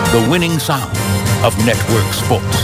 the winning sound of network sports.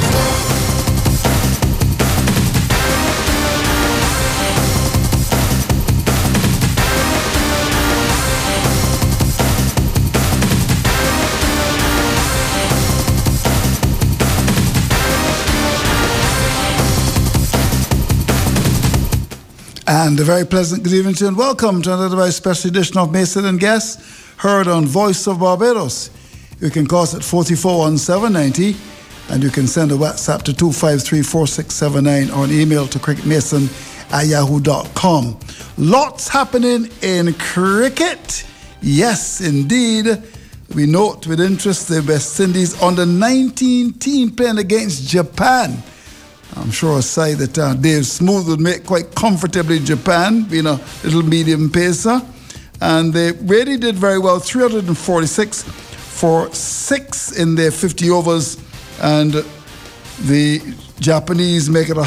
And a very pleasant good evening to you and welcome to another very special edition of Mason and Guest, heard on Voice of Barbados. You can call us at 441790 and you can send a WhatsApp to 253-4679 or an email to cricketmason@yahoo.com. Lots happening in cricket. Yes, indeed. We note with interest the West Indies under-19 team playing against Japan. I'm sure a side that Dave Smooth would make quite comfortably Japan, being a little medium pacer. And they really did very well, 346 for 6 in their 50 overs. And the Japanese make it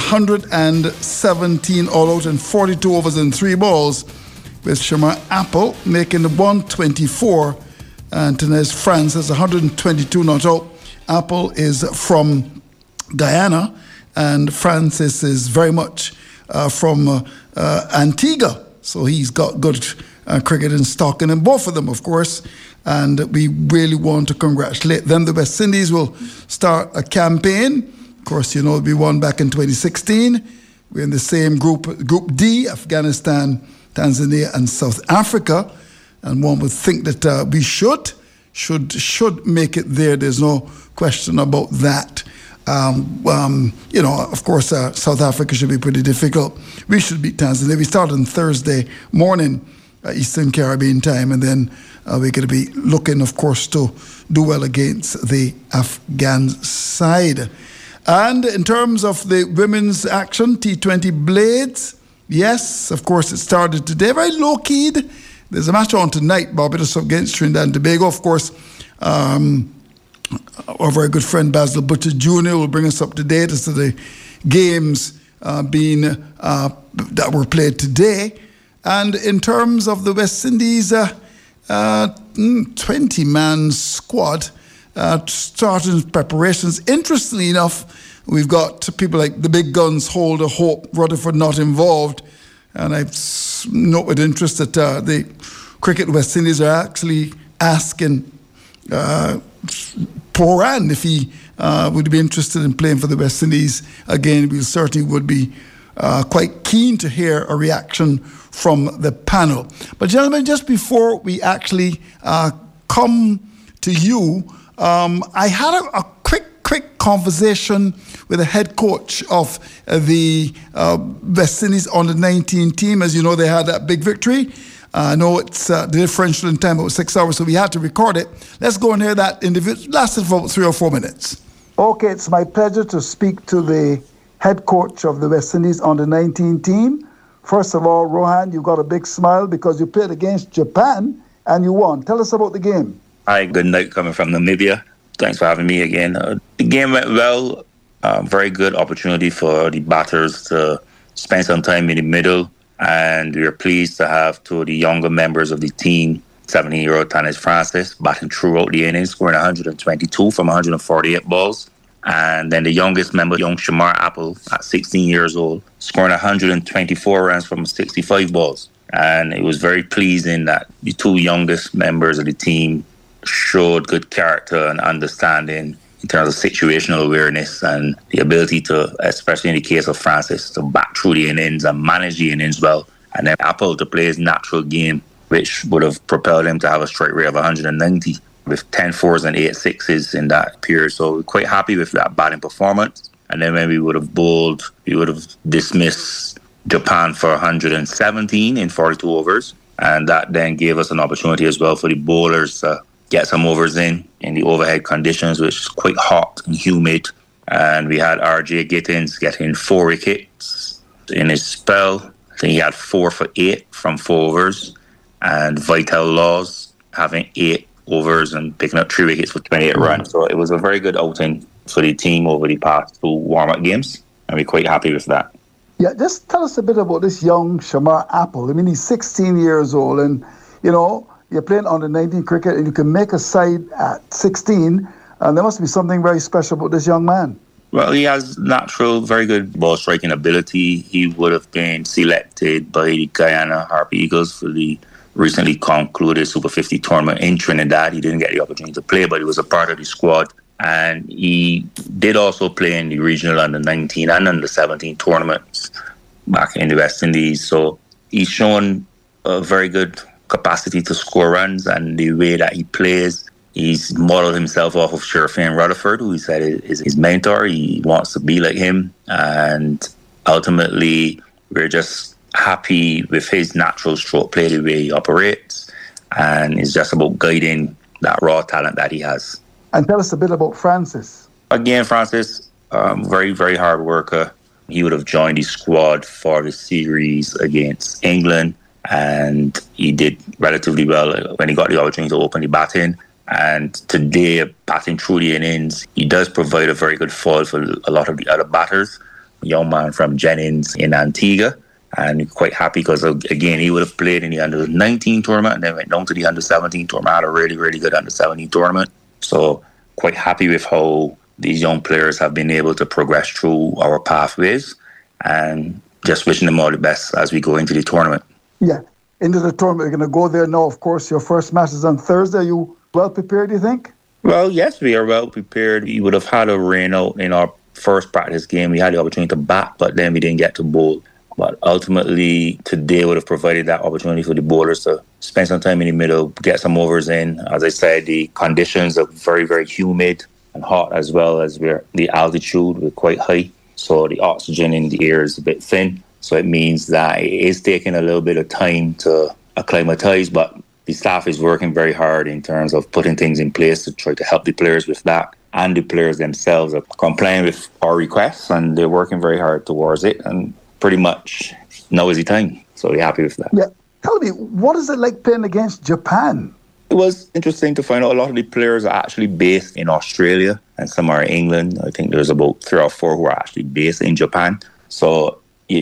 117 all out in 42 overs and 3 balls, with Shamar Apple making the 124. And Tenez France has 122 not out. Apple is from Guyana, and Francis is very much from Antigua. So he's got good cricket in stock, and in both of them, of course. And we really want to congratulate them. The West Indies will start a campaign. Of course, you know, we won back in 2016. We're in the same group, Group D, Afghanistan, Tanzania, and South Africa. And one would think that we should make it there. There's no question about that. You know, of course, South Africa should be pretty difficult. We should beat Tanzania. We start on Thursday morning, Eastern Caribbean time, and then we're going to be looking, of course, to do well against the Afghan side. And in terms of the women's action, T20 Blades, yes, of course, it started today. Very low-keyed. There's a match on tonight, Barbados against Trinidad and Tobago, of course. Our very good friend Basil Butcher Jr. will bring us up to date as to the games that were played today. And in terms of the West Indies 20-man squad starting preparations, interestingly enough, we've got people like the big guns, Holder, Hope, Rutherford not involved. And I note with interest that the Cricket West Indies are actually asking Poran if he would be interested in playing for the West Indies again. We certainly would be quite keen to hear a reaction from the panel. But gentlemen, just before we actually come to you, I had a quick conversation with the head coach of the West Indies under-19 team. As you know, they had that big victory. I know it's the differential in time, about 6 hours, so we had to record it. Let's go and hear that interview. It lasted for about 3 or 4 minutes. Okay, it's my pleasure to speak to the head coach of the West Indies under-19 team. First of all, Rohan, you got a big smile because you played against Japan and you won. Tell us about the game. Hi, good night coming from Namibia. Thanks for having me again. The game went well. Very good opportunity for the batters to spend some time in the middle. And we were pleased to have 2 of the younger members of the team, 17-year-old Tenez Francis, batting throughout the innings, scoring 122 from 148 balls. And then the youngest member, young Shamar Apple, at 16 years old, scoring 124 runs from 65 balls. And it was very pleasing that the 2 youngest members of the team showed good character and understanding in terms of situational awareness and the ability to, especially in the case of Francis, to back through the innings and manage the innings well. And then Apple to play his natural game, which would have propelled him to have a strike rate of 190 with 10 fours and 8 sixes in that period. So we're quite happy with that batting performance. And then when we would have bowled, we would have dismissed Japan for 117 in 42 overs. And that then gave us an opportunity as well for the bowlers to get some overs in the overhead conditions, which is quite hot and humid. And we had RJ Gittins getting 4 wickets in his spell. I think he had 4 for 8 from 4 overs. And Vital Laws having 8 overs and picking up 3 wickets for 28 runs. So it was a very good outing for the team over the past 2 warm-up games. And we're quite happy with that. Yeah, just tell us a bit about this young Shamar Apple. I mean, he's 16 years old and, you know, you're playing under-19 cricket and you can make a side at 16. And there must be something very special about this young man. Well, he has natural, very good ball striking ability. He would have been selected by the Guyana Harpy Eagles for the recently concluded Super 50 tournament in Trinidad. He didn't get the opportunity to play, but he was a part of the squad. And he did also play in the regional under-19 and under-17 tournaments back in the West Indies. So he's shown a very good capacity to score runs, and the way that he plays, he's modeled himself off of Sherfane Rutherford, who he said is his mentor. He wants to be like him. And ultimately, we're just happy with his natural stroke play, the way he operates. And it's just about guiding that raw talent that he has. And tell us a bit about Francis. Again, Francis, very, very hard worker. He would have joined the squad for the series against England, and he did relatively well when he got the opportunity to open the batting. And today, batting through the innings, he does provide a very good foil for a lot of the other batters. A young man from Jennings in Antigua, and quite happy because, again, he would have played in the under-19 tournament and then went down to the under-17 tournament, had a really, really good under-17 tournament. So quite happy with how these young players have been able to progress through our pathways, and just wishing them all the best as we go into the tournament. Yeah, into the tournament. You're going to go there now. Of course, your first match is on Thursday. Are you well prepared, do you think? Well, yes, we are well prepared. We would have had a rain out in our first practice game. We had the opportunity to bat, but then we didn't get to bowl. But ultimately, today would have provided that opportunity for the bowlers to spend some time in the middle, get some overs in. As I said, the conditions are very, very humid and hot, as well as the altitude, we're quite high. So the oxygen in the air is a bit thin. So it means that it is taking a little bit of time to acclimatise, but the staff is working very hard in terms of putting things in place to try to help the players with that. And the players themselves are complying with our requests, and they're working very hard towards it. And pretty much now is the time. So we're happy with that. Yeah. Tell me, what is it like playing against Japan? It was interesting to find out a lot of the players are actually based in Australia and some are in England. I think there's about 3 or 4 who are actually based in Japan. So,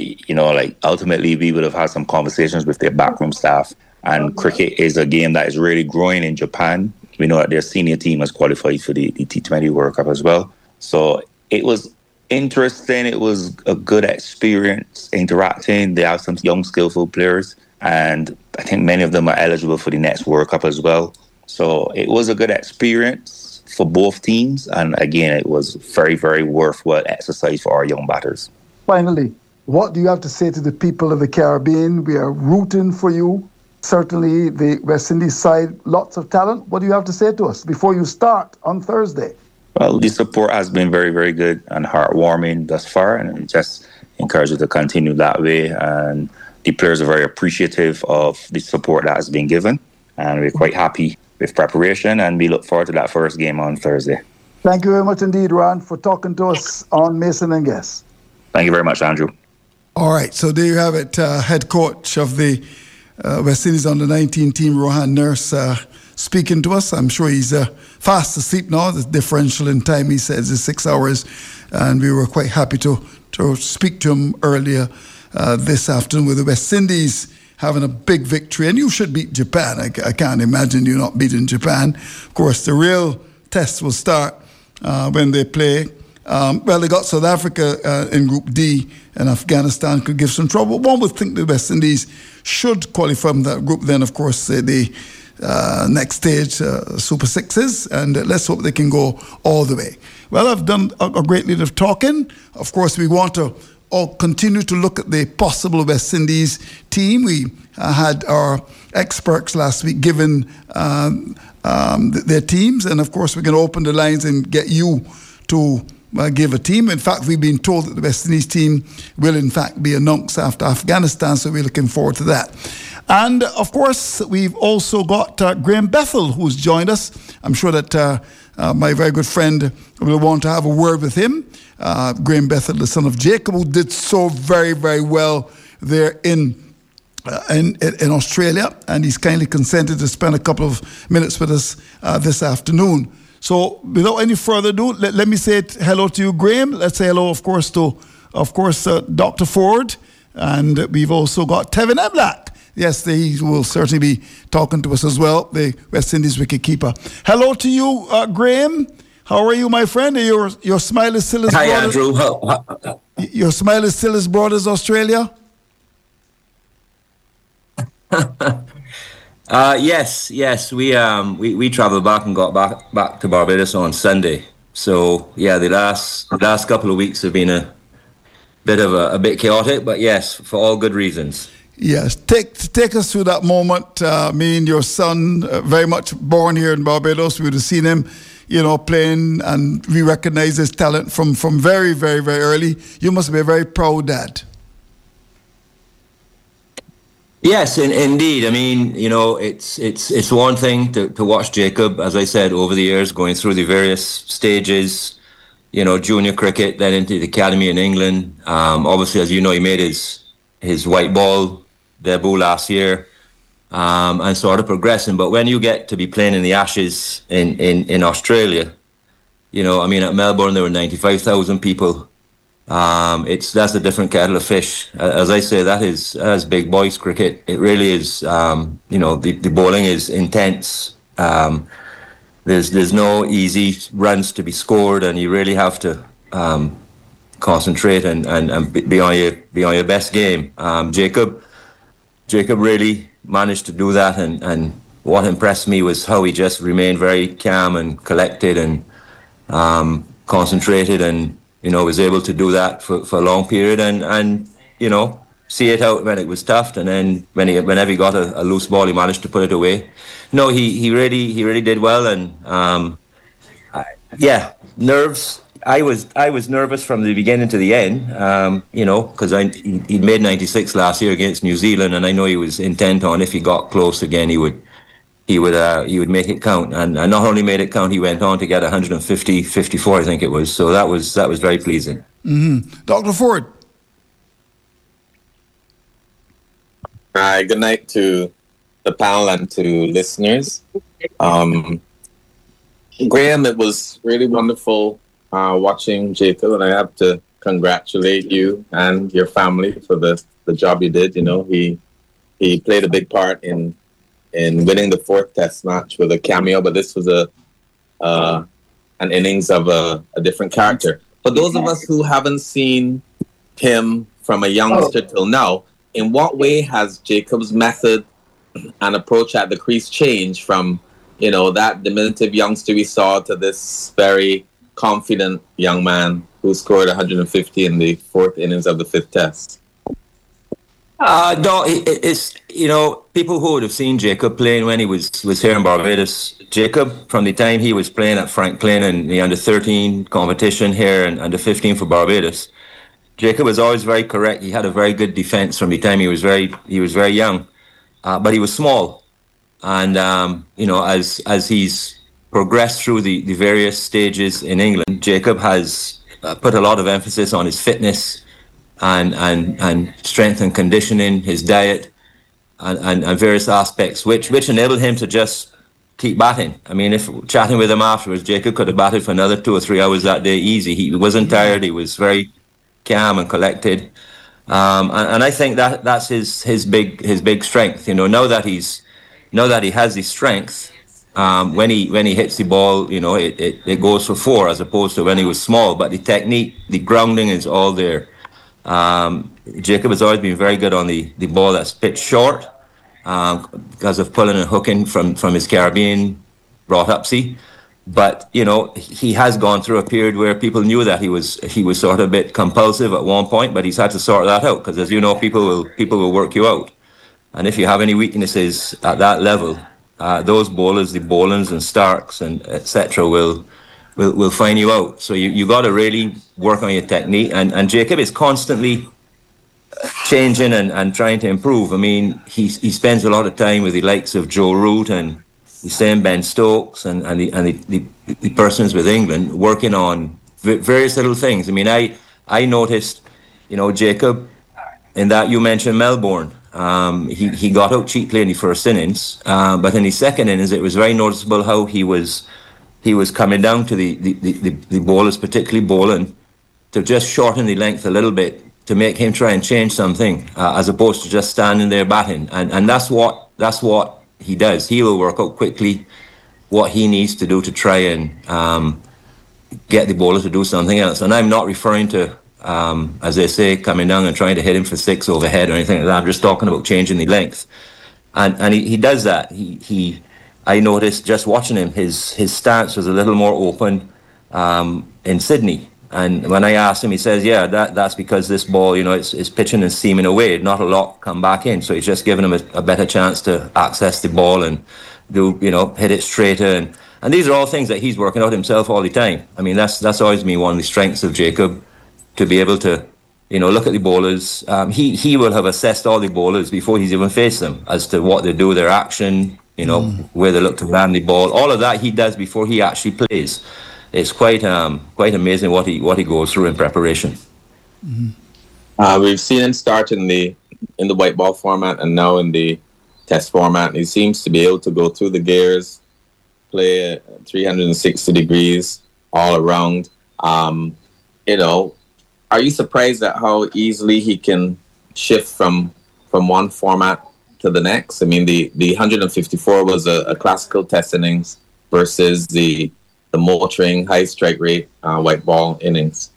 ultimately we would have had some conversations with their backroom staff. And cricket is a game that is really growing in Japan. We know that their senior team has qualified for the T20 World Cup as well. So it was interesting. It was a good experience interacting. They have some young, skillful players, and I think many of them are eligible for the next World Cup as well. So it was a good experience for both teams, and again, it was very, very worthwhile exercise for our young batters. Finally, what do you have to say to the people of the Caribbean? We are rooting for you. Certainly the West Indies side, lots of talent. What do you have to say to us before you start on Thursday? Well, the support has been very, very good and heartwarming thus far, and I just encourage you to continue that way. And the players are very appreciative of the support that has been given, and we're quite happy with preparation, and we look forward to that first game on Thursday. Thank you very much indeed, Ron, for talking to us on Mason and Guest. Thank you very much, Andrew. All right, so there you have it. Head coach of the West Indies under-19 team, Rohan Nurse, speaking to us. I'm sure he's fast asleep now. The differential in time, he says, is 6 hours, and we were quite happy to speak to him earlier this afternoon with the West Indies having a big victory. And you should beat Japan. I can't imagine you not beating Japan. Of course, the real test will start when they play. They got South Africa in Group D, and Afghanistan could give some trouble. One would think the West Indies should qualify from that group. Then, of course, the next stage, Super Sixes, and let's hope they can go all the way. Well, I've done a great deal of talking. Of course, we want to all continue to look at the possible West Indies team. We had our experts last week given their teams, and of course, we're going to open the lines and get you to give a team. In fact, we've been told that the West Indies team will in fact be announced after Afghanistan, so we're looking forward to that. And of course, we've also got Graham Bethel, who's joined us. I'm sure that my very good friend will want to have a word with him. Graham Bethel, the son of Jacob, who did so very, very well there in Australia, and he's kindly consented to spend a couple of minutes with us this afternoon. So without any further ado, let me say hello to you, Graham. Let's say hello, of course, to Dr. Ford, and we've also got Tevin Eblak. Yes, he will certainly be talking to us as well, the West Indies wicketkeeper. Hello to you, Graham. How are you, my friend? Your smile is still as Hi, broad Andrew. Your smile is still as broad as Australia? Yes. We traveled back and got back to Barbados on Sunday. So yeah, the last couple of weeks have been a bit chaotic, but yes, for all good reasons. Yes, take us through that moment. Me and your son, very much born here in Barbados. We would have seen him, playing, and we recognize his talent from very, very, very early. You must be a very proud dad. Yes, indeed. I mean, it's one thing to watch Jacob, as I said, over the years, going through the various stages, junior cricket, then into the academy in England. Obviously, as you know, he made his white ball debut last year, and sort of progressing. But when you get to be playing in the Ashes in Australia, at Melbourne there were 95,000 people. That's a different kettle of fish. As I say, that's big boys cricket. It really is. The bowling is intense. There's no easy runs to be scored, and you really have to concentrate and be on your best game. Jacob really managed to do that, and what impressed me was how he just remained very calm and collected and concentrated, and was able to do that for a long period, and see it out when it was tough, and then whenever he got a loose ball, he managed to put it away. No, he really did well, and nerves. I was nervous from the beginning to the end, because he made 96 last year against New Zealand, and I know he was intent on, if he got close again, he would make it count, and not only made it count, he went on to get 54, I think it was. So that was very pleasing. Mm-hmm. Dr. Ford. Hi, good night to the panel and to listeners. Graham, it was really wonderful watching Jacob, and I have to congratulate you and your family for the job you did. He played a big part in winning the 4th Test match with a cameo, but this was an innings of a different character. For those of us who haven't seen him from a youngster till now, in what way has Jacob's method and approach at the crease changed from, that diminutive youngster we saw to this very confident young man who scored 150 in the 4th innings of the 5th Test? No, it's people who would have seen Jacob playing when he was here in Barbados. Jacob, from the time he was playing at Franklin and the under-13 competition here and under-15 for Barbados, Jacob was always very correct. He had a very good defense from the time he was very young, but he was small, and as he's progressed through the various stages in England, Jacob has put a lot of emphasis on his fitness and strength and conditioning, his diet, and various aspects, which enabled him to just keep batting. I mean, if chatting with him afterwards, Jacob could have batted for another 2 or 3 hours that day easy. He wasn't tired. He was very calm and collected, and I think that's his big strength. Now that he has the strength, when he hits the ball, it goes for 4 as opposed to when he was small. But the technique, the grounding is all there. Jacob has always been very good on the ball that's pitched short, because of pulling and hooking from his Caribbean brought-upsy. But he has gone through a period where people knew that he was sort of a bit compulsive at one point, but he's had to sort that out, because, as you know, people will work you out, and if you have any weaknesses at that level, those bowlers, the Bolans and Starks and etc., will find you out. So you got to really work on your technique, and Jacob is constantly changing and trying to improve. I mean, he spends a lot of time with the likes of Joe Root and the same Ben Stokes and the persons with England, working on various little things. I mean, I noticed, Jacob, in that you mentioned Melbourne. He got out cheaply in the first innings, but in the second innings, it was very noticeable how he was coming down to the bowlers, particularly Boland, to just shorten the length a little bit to make him try and change something, as opposed to just standing there batting. And that's what he does. He will work out quickly what he needs to do to try and get the bowler to do something else. And I'm not referring to, as they say, coming down and trying to hit him for 6 overhead or anything like that. I'm just talking about changing the length. And he does that. I noticed just watching him, his stance was a little more open in Sydney. And when I asked him, he says, yeah, that's because this ball, it's pitching and seaming away. Not a lot come back in. So he's just giving him a better chance to access the ball and hit it straighter. And these are all things that he's working out himself all the time. I mean, that's always been one of the strengths of Jacob, to be able to, look at the bowlers. He will have assessed all the bowlers before he's even faced them as to what they do, their action, where they look to land the ball. All of that he does before he actually plays. It's quite amazing what he goes through in preparation. Mm-hmm. We've seen him start in the white ball format and now in the test format. He seems to be able to go through the gears, play at 360 degrees all around. Are you surprised at how easily he can shift from one format to the next? I mean, the 154 was a classical test innings versus the motoring high strike rate white ball innings.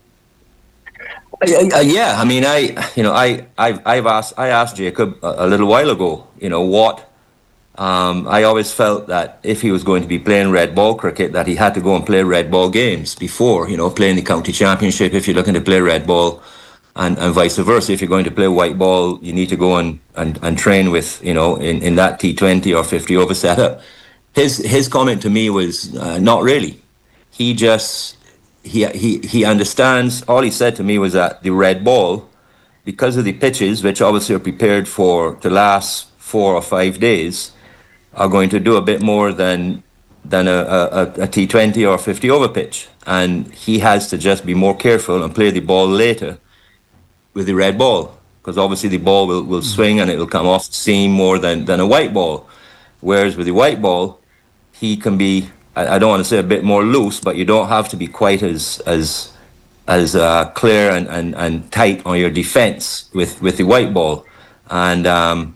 Yeah, I mean, I asked Jacob a little while ago, what. I always felt that if he was going to be playing red ball cricket, that he had to go and play red ball games before, playing the county championship. If you're looking to play red ball, and vice versa, if you're going to play white ball, you need to go and train with, in that T20 or 50 over setup. His comment to me was not really. He just he understands. All he said to me was that the red ball, because of the pitches, which obviously are prepared to last 4 or 5 days, are going to do a bit more than a T20 or 50 over pitch, and he has to just be more careful and play the ball later with the red ball, because obviously the ball will swing and it will come off the seam more than a white ball. Whereas with the white ball, he can be, I don't want to say a bit more loose, but you don't have to be quite as clear and tight on your defense with the white ball. And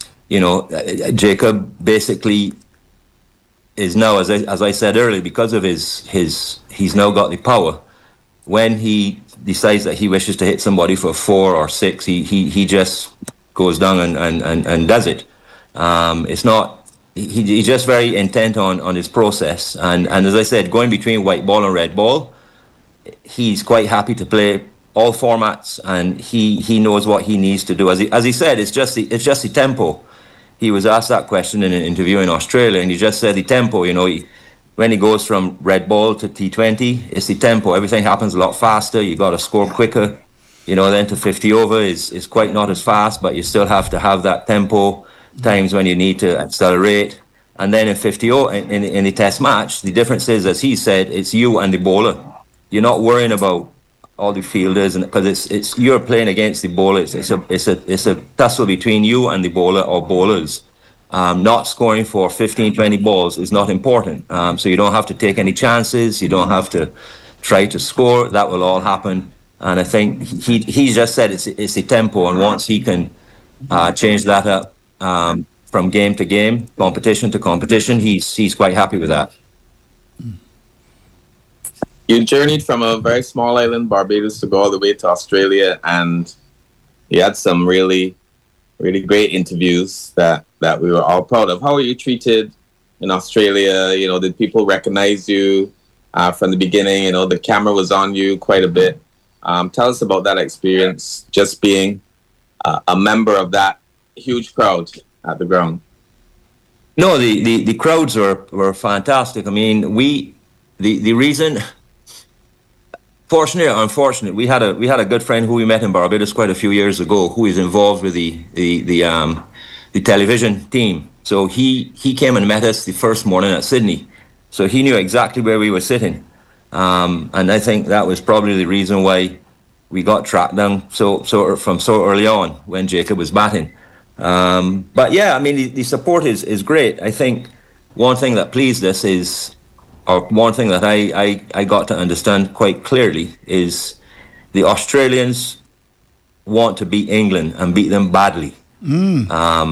Jacob basically is now, as I said earlier, because of he's now got the power. When he decides that he wishes to hit somebody for 4 or 6, he just goes down and does it. It's not. He's just very intent on his process, and as I said, going between white ball and red ball, he's quite happy to play all formats, and he knows what he needs to do. As he said, it's just the tempo. He was asked that question in an interview in Australia, and he just said the tempo. When he goes from red ball to T20, it's the tempo. Everything happens a lot faster. You got to score quicker. Then to 50 over is quite not as fast, but you still have to have that tempo. Times when you need to accelerate. And then in 50 in the test match, the difference is, as he said, it's you and the bowler. You're not worrying about all the fielders, and because it's you're playing against the bowler. It's a tussle between you and the bowler or bowlers. Not scoring for 15, 20 balls is not important. So you don't have to take any chances. You don't have to try to score. That will all happen. And I think he just said it's the tempo, and once he can change that up from game to game, competition to competition, he's quite happy with that. You journeyed from a very small island, Barbados, to go all the way to Australia, and you had some really, really great interviews that we were all proud of. How were you treated in Australia? Did people recognize you from the beginning? The camera was on you quite a bit. Tell us about that experience, just being a member of that huge crowd at the ground. No, the crowds were fantastic. I mean, the reason, fortunate or unfortunate, we had a good friend who we met in Barbados quite a few years ago, who is involved with the television team. So he came and met us the first morning at Sydney. So he knew exactly where we were sitting. And I think that was probably the reason why we got tracked down so early on when Jacob was batting. But yeah, I mean, the support is great. I think one thing that pleased us one thing that I got to understand quite clearly is the Australians want to beat England and beat them badly.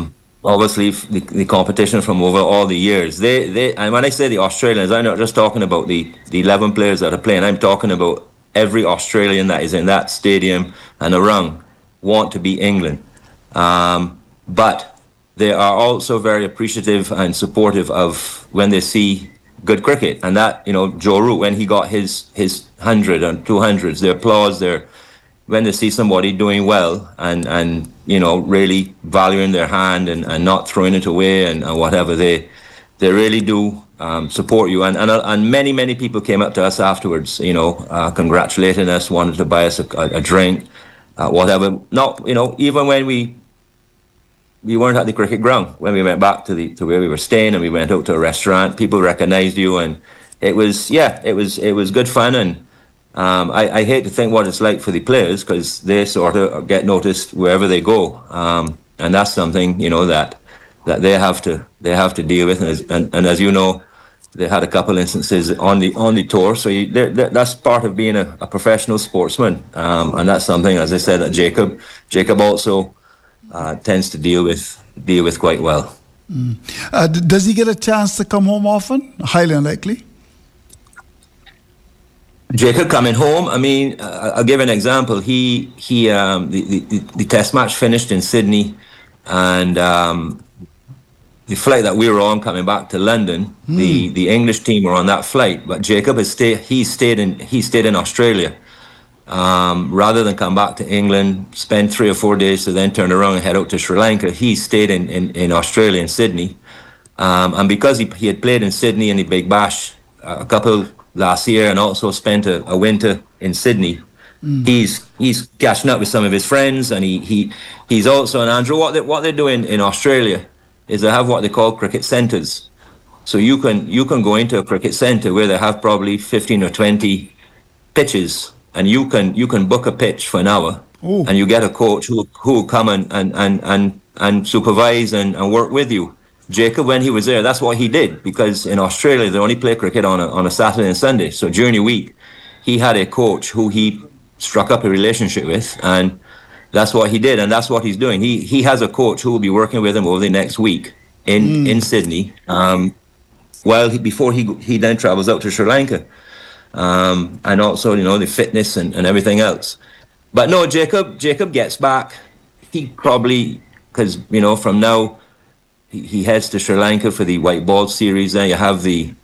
obviously the competition from over all the years. They and when I say the Australians, I'm not just talking about the 11 players that are playing. I'm talking about every Australian that is in that stadium and around want to be England. But they are also very appreciative and supportive of when they see good cricket. And that, Joe Root, when he got his 100 and 200s, the applause there, when they see somebody doing well and really valuing their hand and not throwing it away and whatever, they really do support you. And many people came up to us afterwards, congratulating us, wanted to buy us a drink, whatever. Not, even when we weren't at the cricket ground, when we went back to where we were staying and we went out to a restaurant, people recognized you, and it was good fun. And I hate to think what it's like for the players, because they sort of get noticed wherever they go, and that's something that they have to deal with. And as you know, they had a couple instances on the tour, so that's part of being a professional sportsman, and that's something, as I said, that Jacob also tends to deal with quite well. Does he get a chance to come home often? Highly unlikely. Jacob coming home, I mean, I'll give an example. The test match finished in Sydney, and the flight that we were on coming back to London, the English team were on that flight, but Jacob he stayed in Australia. Rather than come back to England, spend 3 or 4 days to then turn around and head out to Sri Lanka, he stayed in Australia, in Sydney. And because he had played in Sydney in the Big Bash a couple last year, and also spent a winter in Sydney, he's catching up with some of his friends, and he's also, and Andrew, what they're doing in Australia is they have what they call cricket centres. So you can go into a cricket centre where they have probably 15 or 20 pitches, and you can book a pitch for an hour. Ooh. And you get a coach who will come and supervise and work with you. Jacob, when he was there, that's what he did, because in Australia they only play cricket on a Saturday and Sunday. So during the week, he had a coach who he struck up a relationship with, and that's what he did, and that's what he's doing. He has a coach who will be working with him over the next week in Sydney, before he then travels out to Sri Lanka, and also the fitness and everything else. But no, Jacob gets back. He probably, because from now he heads to Sri Lanka for the white ball series. Then you have the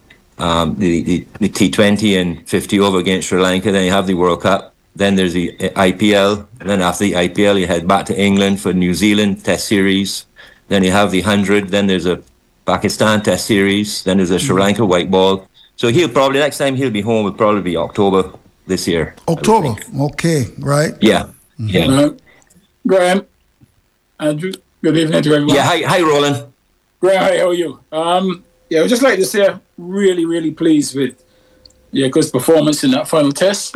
T20 and 50 over against Sri Lanka. Then you have the World Cup. Then there's the IPL. And then after the IPL, you head back to England for New Zealand Test Series. Then you have the 100. Then there's a Pakistan Test Series. Then there's a Sri Lanka white ball. So he'll probably, next time he'll be home, will probably be October this year. October, okay, right? Yeah, yeah. Graham, Andrew, good evening to everyone. Yeah, hi Roland. Graham, hi, how are you? I would just like to say I'm really, really pleased with Jacob's performance in that final test.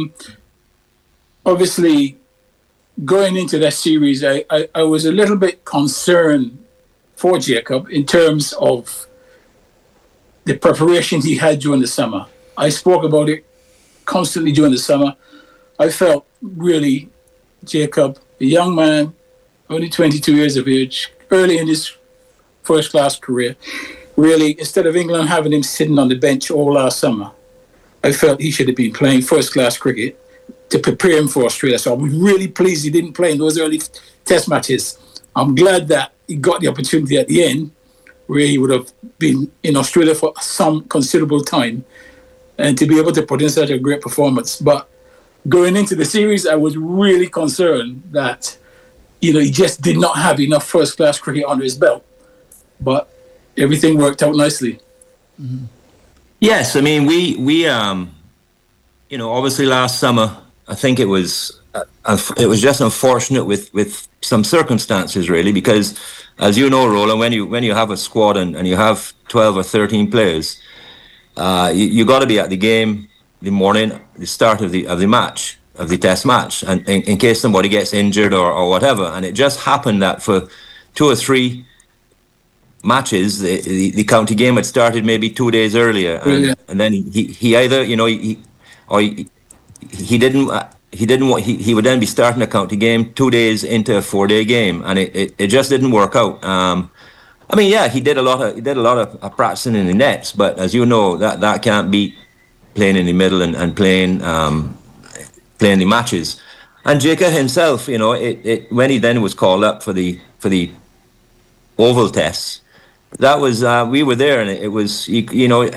Obviously, going into that series, I was a little bit concerned for Jacob in terms of the preparation he had during the summer. I spoke about it constantly during the summer. I felt really Jacob, a young man, only 22 years of age, early in his first-class career, really, instead of England having him sitting on the bench all last summer, I felt he should have been playing first-class cricket to prepare him for Australia. So I was really pleased he didn't play in those early test matches. I'm glad that he got the opportunity at the end, where he would have been in Australia for some considerable time, and to be able to put in such a great performance. But going into the series, I was really concerned that, he just did not have enough first-class cricket under his belt. But everything worked out nicely. Mm-hmm. Yes, I mean, we obviously last summer, I think it was just unfortunate with some circumstances, really, because as you know, Roland, when you have a squad and you have 12 or 13 players, you got to be at the game the morning, the start of the match, of the test match, and in case somebody gets injured or whatever. And it just happened that for 2 or 3 matches, the county game had started maybe 2 days earlier, and then he either he didn't he would then be starting a county game 2 days into a 4-day game, and it just didn't work out. I mean, yeah, he did a lot of practicing in the nets, but as you know, that can't beat playing in the middle and playing the matches. And Jacob himself, you know, when he then was called up for the oval tests, that was we were there, and it was, you know,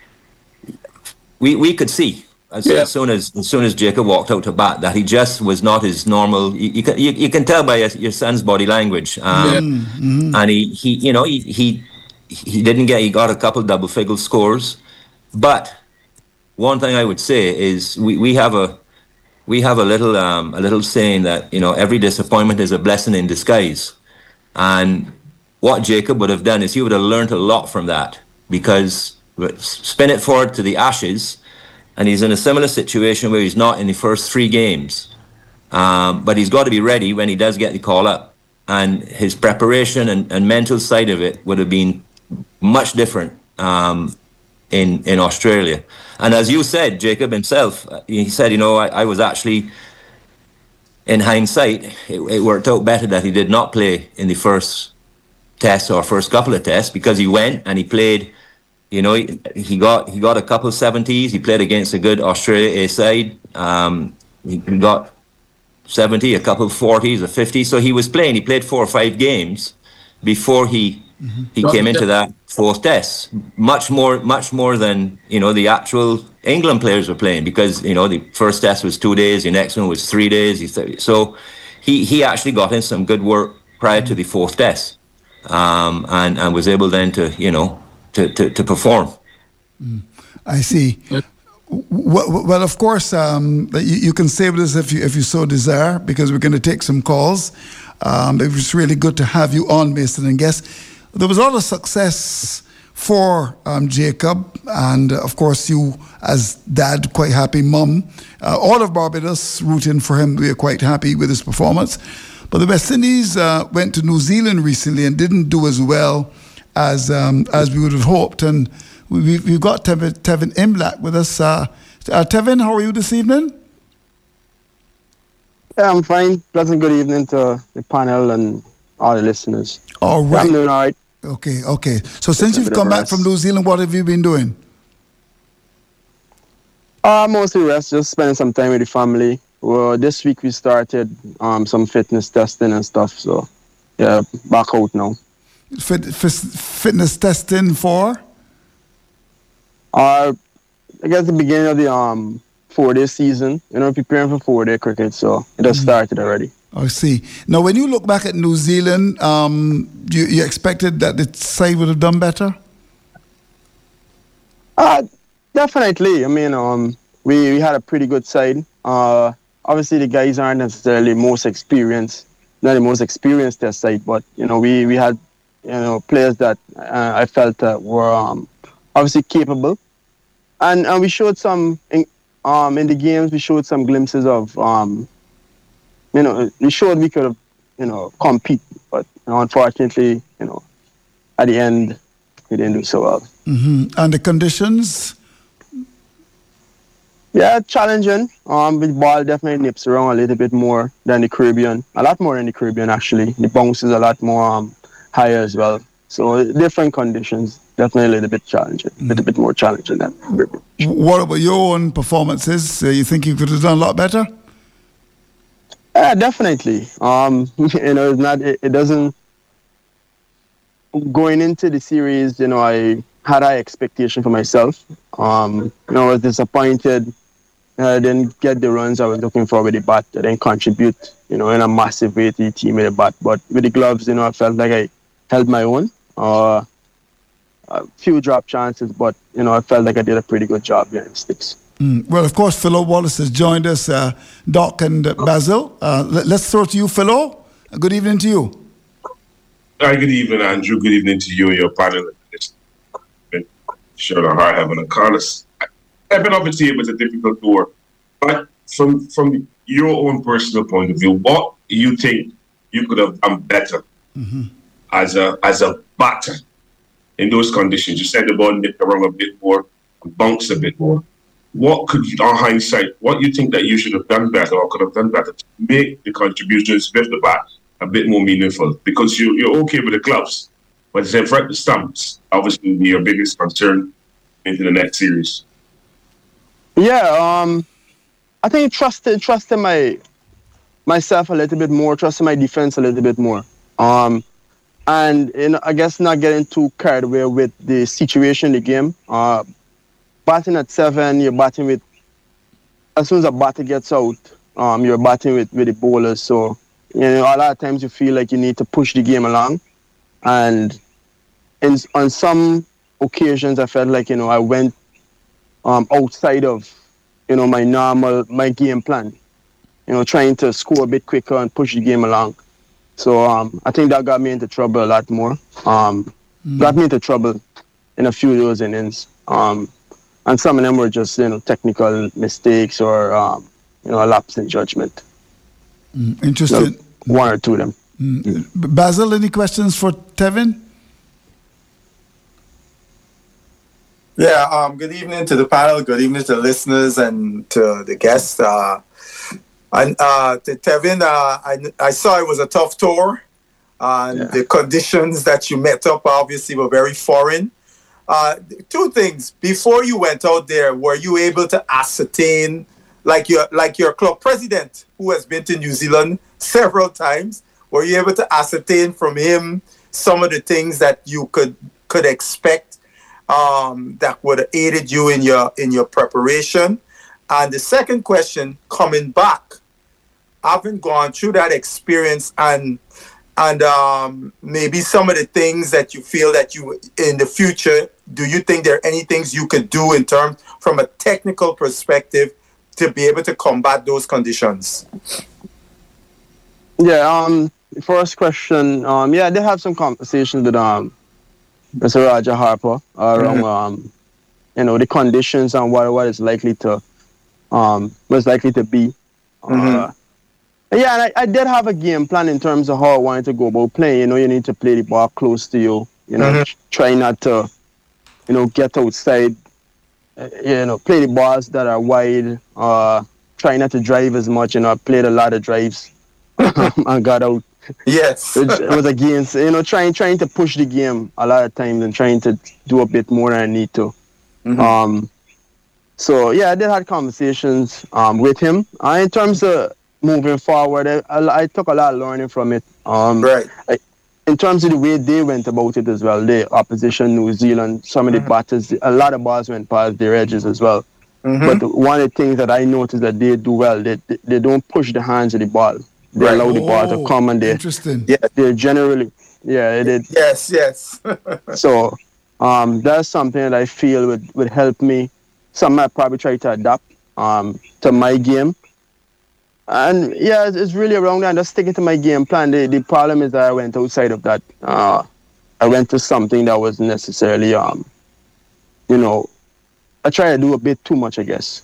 we could see as soon as Jacob walked out to bat that he just was not his normal. You can tell by your son's body language, and he didn't get. He got a couple double-figure scores, but one thing I would say is we have a little saying that, you know, every disappointment is a blessing in disguise, and what Jacob would have done is he would have learned a lot from that, because spin it forward to the Ashes, and he's in a similar situation where he's not in the first 3 games, but he's got to be ready when he does get the call up, and his preparation and mental side of it would have been much different in Australia. And as you said, Jacob himself, he said, you know, I was actually, in hindsight, it worked out better that he did not play in the first test or first couple of tests, because he went and he played. You know, he got a couple 70s. He played against a good Australia A side. He got 70, a couple 40s, a 50. So he was playing. He played 4 or 5 games before he came into that 4th test. Much more than, you know, the actual England players were playing, because, you know, the first test was 2 days, the next one was 3 days. So he actually got in some good work prior to the 4th test, and was able then to, you know, to perform. I see. Well, of course, you can save this if you so desire, because we're going to take some calls. It was really good to have you on, Mason and Guest. There was a lot of success for Jacob, and of course you as dad, quite happy, mum. All of Barbados rooting for him. We are quite happy with his performance. But the West Indies went to New Zealand recently and didn't do as well as we would have hoped. And we've got Tevin Imlach with us. Tevin, how are you this evening? Yeah, I'm fine. Pleasant good evening to the panel and all the listeners. All right. I'm doing all right. Okay. So since you've come back from New Zealand, what have you been doing? Mostly rest, just spending some time with the family. Well, this week we started some fitness testing and stuff. So, yeah, back out now. Fitness testing for? I guess the beginning of the 4-day season. You know, preparing for 4-day cricket. So it has started already. I see. Now, when you look back at New Zealand, you expected that the side would have done better? Definitely. I mean, we had a pretty good side. Obviously, the guys aren't necessarily not the most experienced test side, but, you know, we had, you know, players that I felt that were obviously capable. And we showed some, in the games, we showed some glimpses of, you know, we showed we could have, you know, compete. But, you know, unfortunately, you know, at the end, we didn't do so well. Mm-hmm. And the conditions? Yeah, challenging. The ball definitely nips around a little bit more than the Caribbean. A lot more in the Caribbean, actually. The bounce is a lot more higher as well. So different conditions, definitely a little bit challenging, a little bit more challenging than Caribbean. What about your own performances? You think you could have done a lot better? Yeah, definitely. You know, it doesn't. Going into the series, you know, I had high expectation for myself. You know, I was disappointed. I didn't get the runs I was looking for with the bat. I didn't contribute, you know, in a massive way to the team with the bat. But with the gloves, you know, I felt like I held my own. A few drop chances, but, you know, I felt like I did a pretty good job behind the sticks. Well, of course, Philo Wallace has joined us, Doc and Basil. Let's throw to you, Philo. Good evening to you. Hi, good evening, Andrew. Good evening to you and your panel. Been sure the heart having a Carlos. I've been obviously it was a difficult tour, but from your own personal point of view, what do you think you could have done better as a batter in those conditions? You said the ball nipped around a bit more, bounced a bit more. what could, on hindsight, what you think that you should have done better or could have done better to make the contributions with the bat a bit more meaningful? Because you're okay with the gloves, but it's in front of the stumps, obviously will be your biggest concern into the next series. Yeah, I think trusting myself a little bit more, trusting my defense a little bit more. And I guess not getting too carried away with the situation in the game. Batting at 7, you're batting with, as soon as a batter gets out, you're batting with the bowlers. So, a lot of times you feel like you need to push the game along. And on some occasions, I felt like, I went outside of, my game plan. Trying to score a bit quicker and push the game along. So I think that got me into trouble a lot more. Got me into trouble in a few of those innings. And some of them were just, technical mistakes or, a lapse in judgment. Interesting. One or two of them. Basil, any questions for Tevin? Yeah, good evening to the panel, good evening to the listeners and to the guests. And to Tevin, I saw it was a tough tour. And the conditions that you met up obviously were very foreign. Two things. Before you went out there, were you able to ascertain, like your club president, who has been to New Zealand several times, were you able to ascertain from him some of the things that you could expect that would have aided you in your preparation? And the second question, coming back, having gone through that experience and maybe some of the things that you feel that you in the future, do you think there are any things you could do in terms from a technical perspective to be able to combat those conditions? Yeah, first question, I did have some conversations with Mr. Roger Harper around the conditions and what is likely to be. And I did have a game plan in terms of how I wanted to go about playing. You need to play the ball close to you. Try not to, get outside. Play the balls that are wide. Try not to drive as much. I played a lot of drives and got out. Yes. It was against, trying to push the game a lot of times and trying to do a bit more than I need to. So, I did have conversations with him. In terms of moving forward, I took a lot of learning from it. Right. In terms of the way they went about it as well, the opposition, New Zealand, some of the batters, a lot of balls went past their edges as well. But one of the things that I noticed that they do well, they don't push the hands of the ball. They allow the ball to come and they're generally, Yes. So that's something that I feel would help me. Something I probably try to adapt to my game. And it's really around that. Just sticking to my game plan. The problem is that I went outside of that. I went to something that wasn't necessarily, I try to do a bit too much, I guess.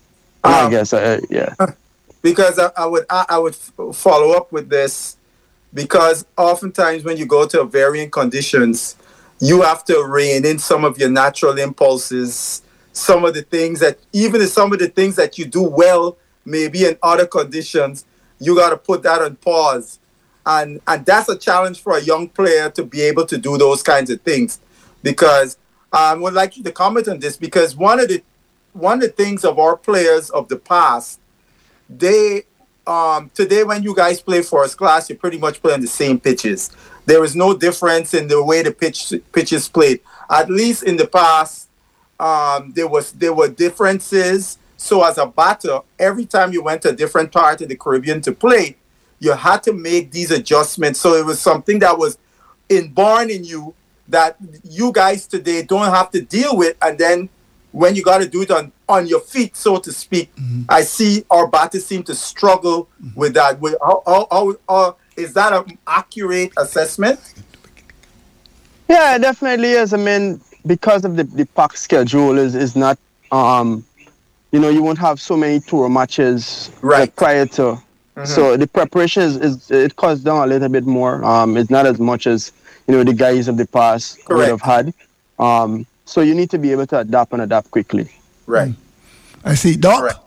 Because I would follow up with this, because oftentimes when you go to varying conditions, you have to rein in some of your natural impulses, some of the things that you do well, maybe in other conditions, you got to put that on pause. And that's a challenge for a young player to be able to do those kinds of things. Because I would like you to comment on this, because one of the things of our players of the past, they today when you guys play first class, you pretty much play on the same pitches. There is no difference in the way the pitches played. At least in the past, there were differences. So as a batter, every time you went to a different part of the Caribbean to play, you had to make these adjustments. So it was something that was inborn in you that you guys today don't have to deal with. And then when you got to do it on your feet, so to speak, I see our batters seem to struggle with that. How is that an accurate assessment? Yeah, it definitely is. I mean, because of the pack schedule is not, you won't have so many tour matches like prior to. So the preparation is it cuts down a little bit more. It's not as much as, the guys of the past would have had. So you need to be able to adapt quickly. Right. I see. Doc? Correct.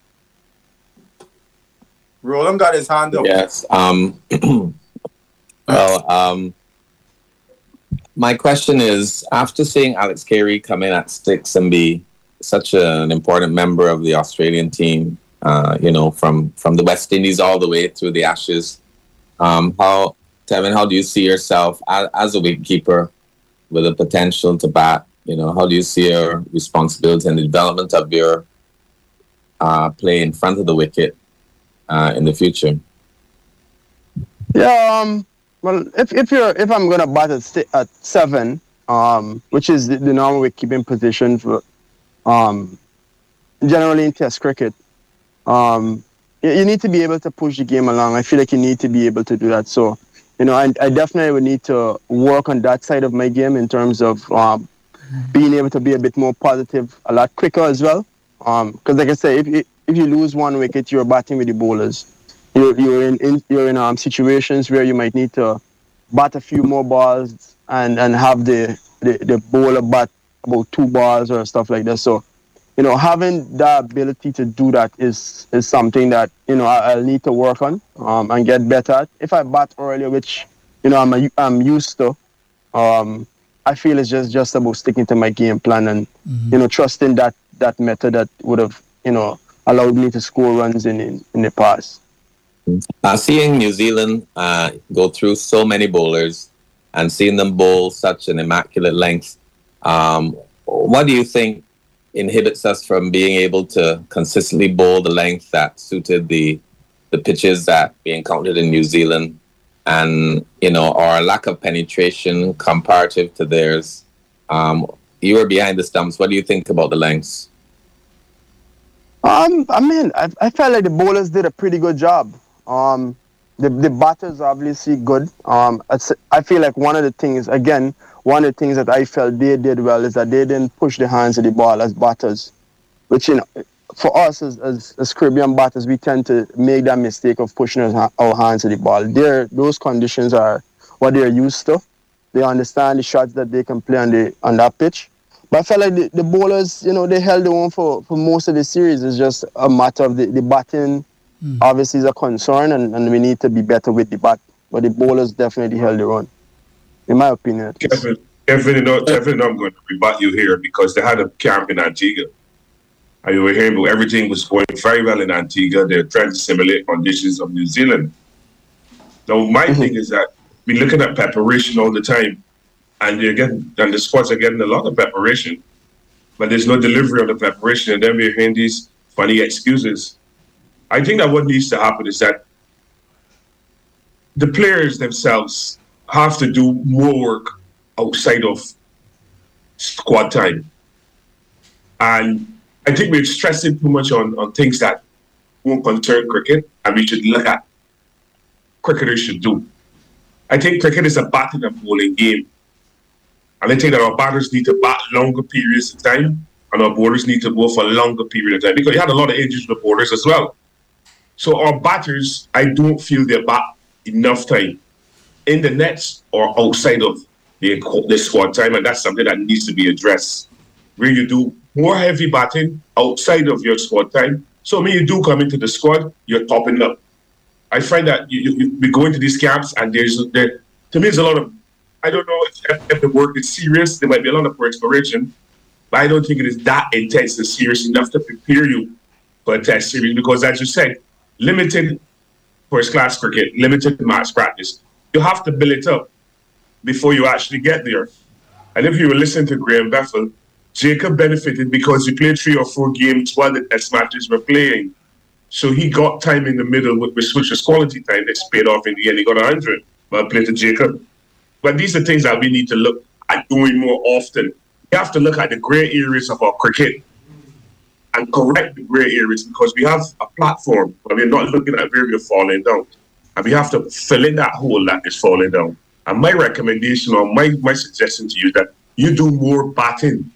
Roland got his hand up. Yes. My question is, after seeing Alex Carey come in at 6 and be such an important member of the Australian team, from the West Indies all the way through the Ashes, Tevin, how do you see yourself as a wicketkeeper with the potential to bat? How do you see your responsibility and the development of your play in front of the wicket in the future? Yeah, well, if I'm gonna bat at 7, which is the normal wicket-keeping position for generally in Test cricket, you need to be able to push the game along. I feel like you need to be able to do that. So, I definitely would need to work on that side of my game in terms of being able to be a bit more positive, a lot quicker as well. Because, like I say, if you lose one wicket, you're batting with the bowlers. You're in situations where you might need to bat a few more balls and have the bowler bat about 2 balls or stuff like that. So, having the ability to do that is something that I'll need to work on and get better at. If I bat earlier, which I'm used to, I feel it's just about sticking to my game plan and trusting that method that would have allowed me to score runs in the past. Seeing New Zealand go through so many bowlers and seeing them bowl such an immaculate length, what do you think inhibits us from being able to consistently bowl the length that suited the pitches that we encountered in New Zealand, and our lack of penetration comparative to theirs? You were behind the stumps. What do you think about the lengths? I felt like the bowlers did a pretty good job. The batters obviously good. I feel like one of the things that I felt they did well is that they didn't push the hands of the ball as batters, which for us as Caribbean batters, we tend to make that mistake of pushing our hands to the ball. Those conditions are what they're used to. They understand the shots that they can play on that pitch. But I felt like the bowlers, they held their own for most of the series. It's just a matter of the batting. Obviously is a concern, and we need to be better with the bat. But the bowlers definitely held their own, in my opinion. Kevin, I'm going to rebut you here because they had a camp in Antigua. And you were hearing about everything was going very well in Antigua. They're trying to simulate conditions of New Zealand. Now, my thing is that we're looking at preparation all the time, and the squads are getting a lot of preparation, but there's no delivery on the preparation, and then we're hearing these funny excuses. I think that what needs to happen is that the players themselves have to do more work outside of squad time. And I think we're stressing too much on things that won't concern cricket, and we should look at cricketers should do. I think cricket is a batting and bowling game. And I think that our batters need to bat longer periods of time, and our bowlers need to bowl for a longer period of time, because you had a lot of injuries with the bowlers as well. So our batters, I don't feel they bat enough time in the nets or outside of the squad time, and that's something that needs to be addressed, where you do more heavy batting outside of your squad time. So when you do come into the squad, you're topping up. I find that we go into these camps, and to me, there's a lot of, I don't know if the work is serious. There might be a lot of perspiration, but I don't think it is that intense and serious enough to prepare you for a test series, because, as you said, limited first-class cricket, limited match practice. You have to build it up before you actually get there. And if you were listening to Graham Bethel, Jacob benefited because he played 3 or 4 games while the test matches were playing. So he got time in the middle, which was quality time that's paid off in the end. He got 100 while playing to Jacob. But these are things that we need to look at doing more often. We have to look at the grey areas of our cricket and correct the grey areas, because we have a platform, but we're not looking at where we're falling down. And we have to fill in that hole that is falling down. And my recommendation or my suggestion to you is that you do more batting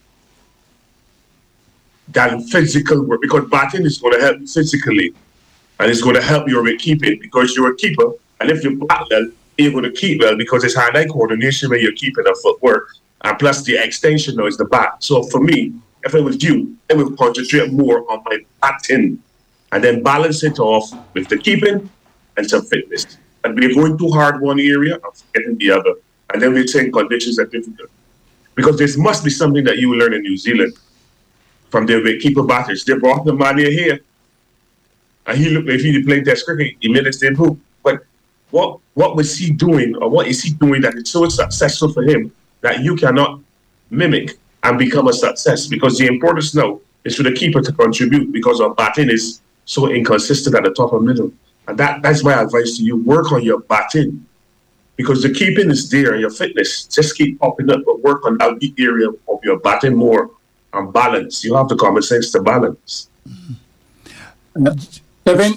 than physical work, because batting is going to help you physically, and it's going to help your keeping, because you're a keeper. And if you bat well, you're going to keep well, because it's hand-eye coordination when you're keeping a footwork. And plus the extension now is the bat. So for me, if it was you, I would concentrate more on my batting and then balance it off with the keeping and some fitness. And we're going too hard one area and forgetting the other. And then we're saying conditions are difficult. Because there must be something that you will learn in New Zealand from their keeper batters. They brought the man here. And he looked like he played Test cricket. He made it stay hoop. But what was he doing, or what is he doing that is so successful for him that you cannot mimic and become a success? Because the importance now is for the keeper to contribute, because our batting is so inconsistent at the top and middle. And that's my advice to you. Work on your batting, because the keeping is there and your fitness just keep popping up, but work on that big area of your batting more and balance. You have the common sense to balance. Kevin,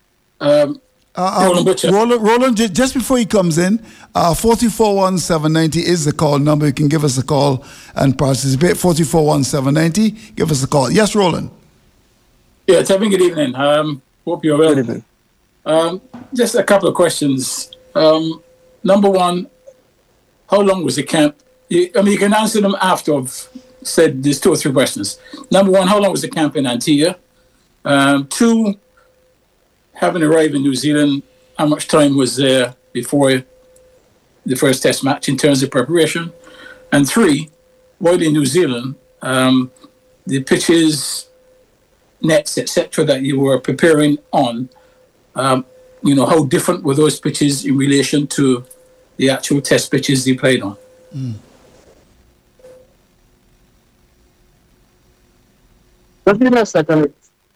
Roland, just before he comes in, 441790 is the call number. You can give us a call and participate. 441790, give us a call. Yes, Roland. Yeah, Kevin, good evening. Hope you're well. Good evening. Just a couple of questions. Number one, how long was the camp? You can answer them after I've said there's 2 or 3 questions. Number one, how long was the camp in Antigua? 2, having arrived in New Zealand, how much time was there before the first test match in terms of preparation? And 3, while in New Zealand, the pitches, nets, etc., that you were preparing on, how different were those pitches in relation to the actual test pitches you played on? Just give me a second.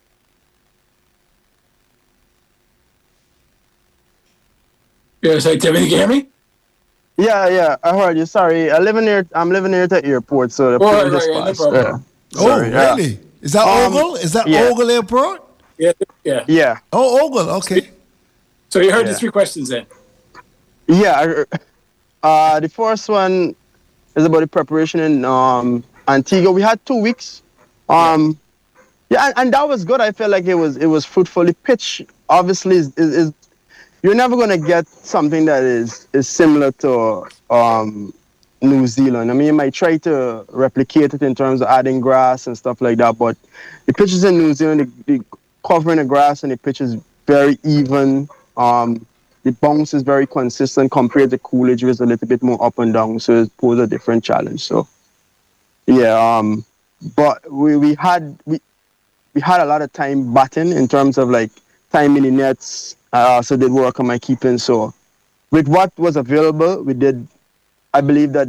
Yeah, sorry, Kevin, you can hear me? Yeah, I heard you. Sorry, I'm living near at the airport, so the plane just passed. Really? Is that Ogle? Is that Ogle Airport? Yeah. Oh, Ogle. Okay. So you heard the 3 questions then? Yeah. The first one is about the preparation in Antigua. We had 2 weeks. And that was good. I felt like it was fruitful. The pitch obviously is you're never gonna get something that is similar to New Zealand. I mean, you might try to replicate it in terms of adding grass and stuff like that, but the pitches in New Zealand, the covering the grass and the pitch is very even. The bounce is very consistent compared to Coolidge, which is a little bit more up and down, so it poses a different challenge. So, but we had a lot of time batting in terms of like time in the nets. I also did work on my keeping. So, with what was available, we did. I believe that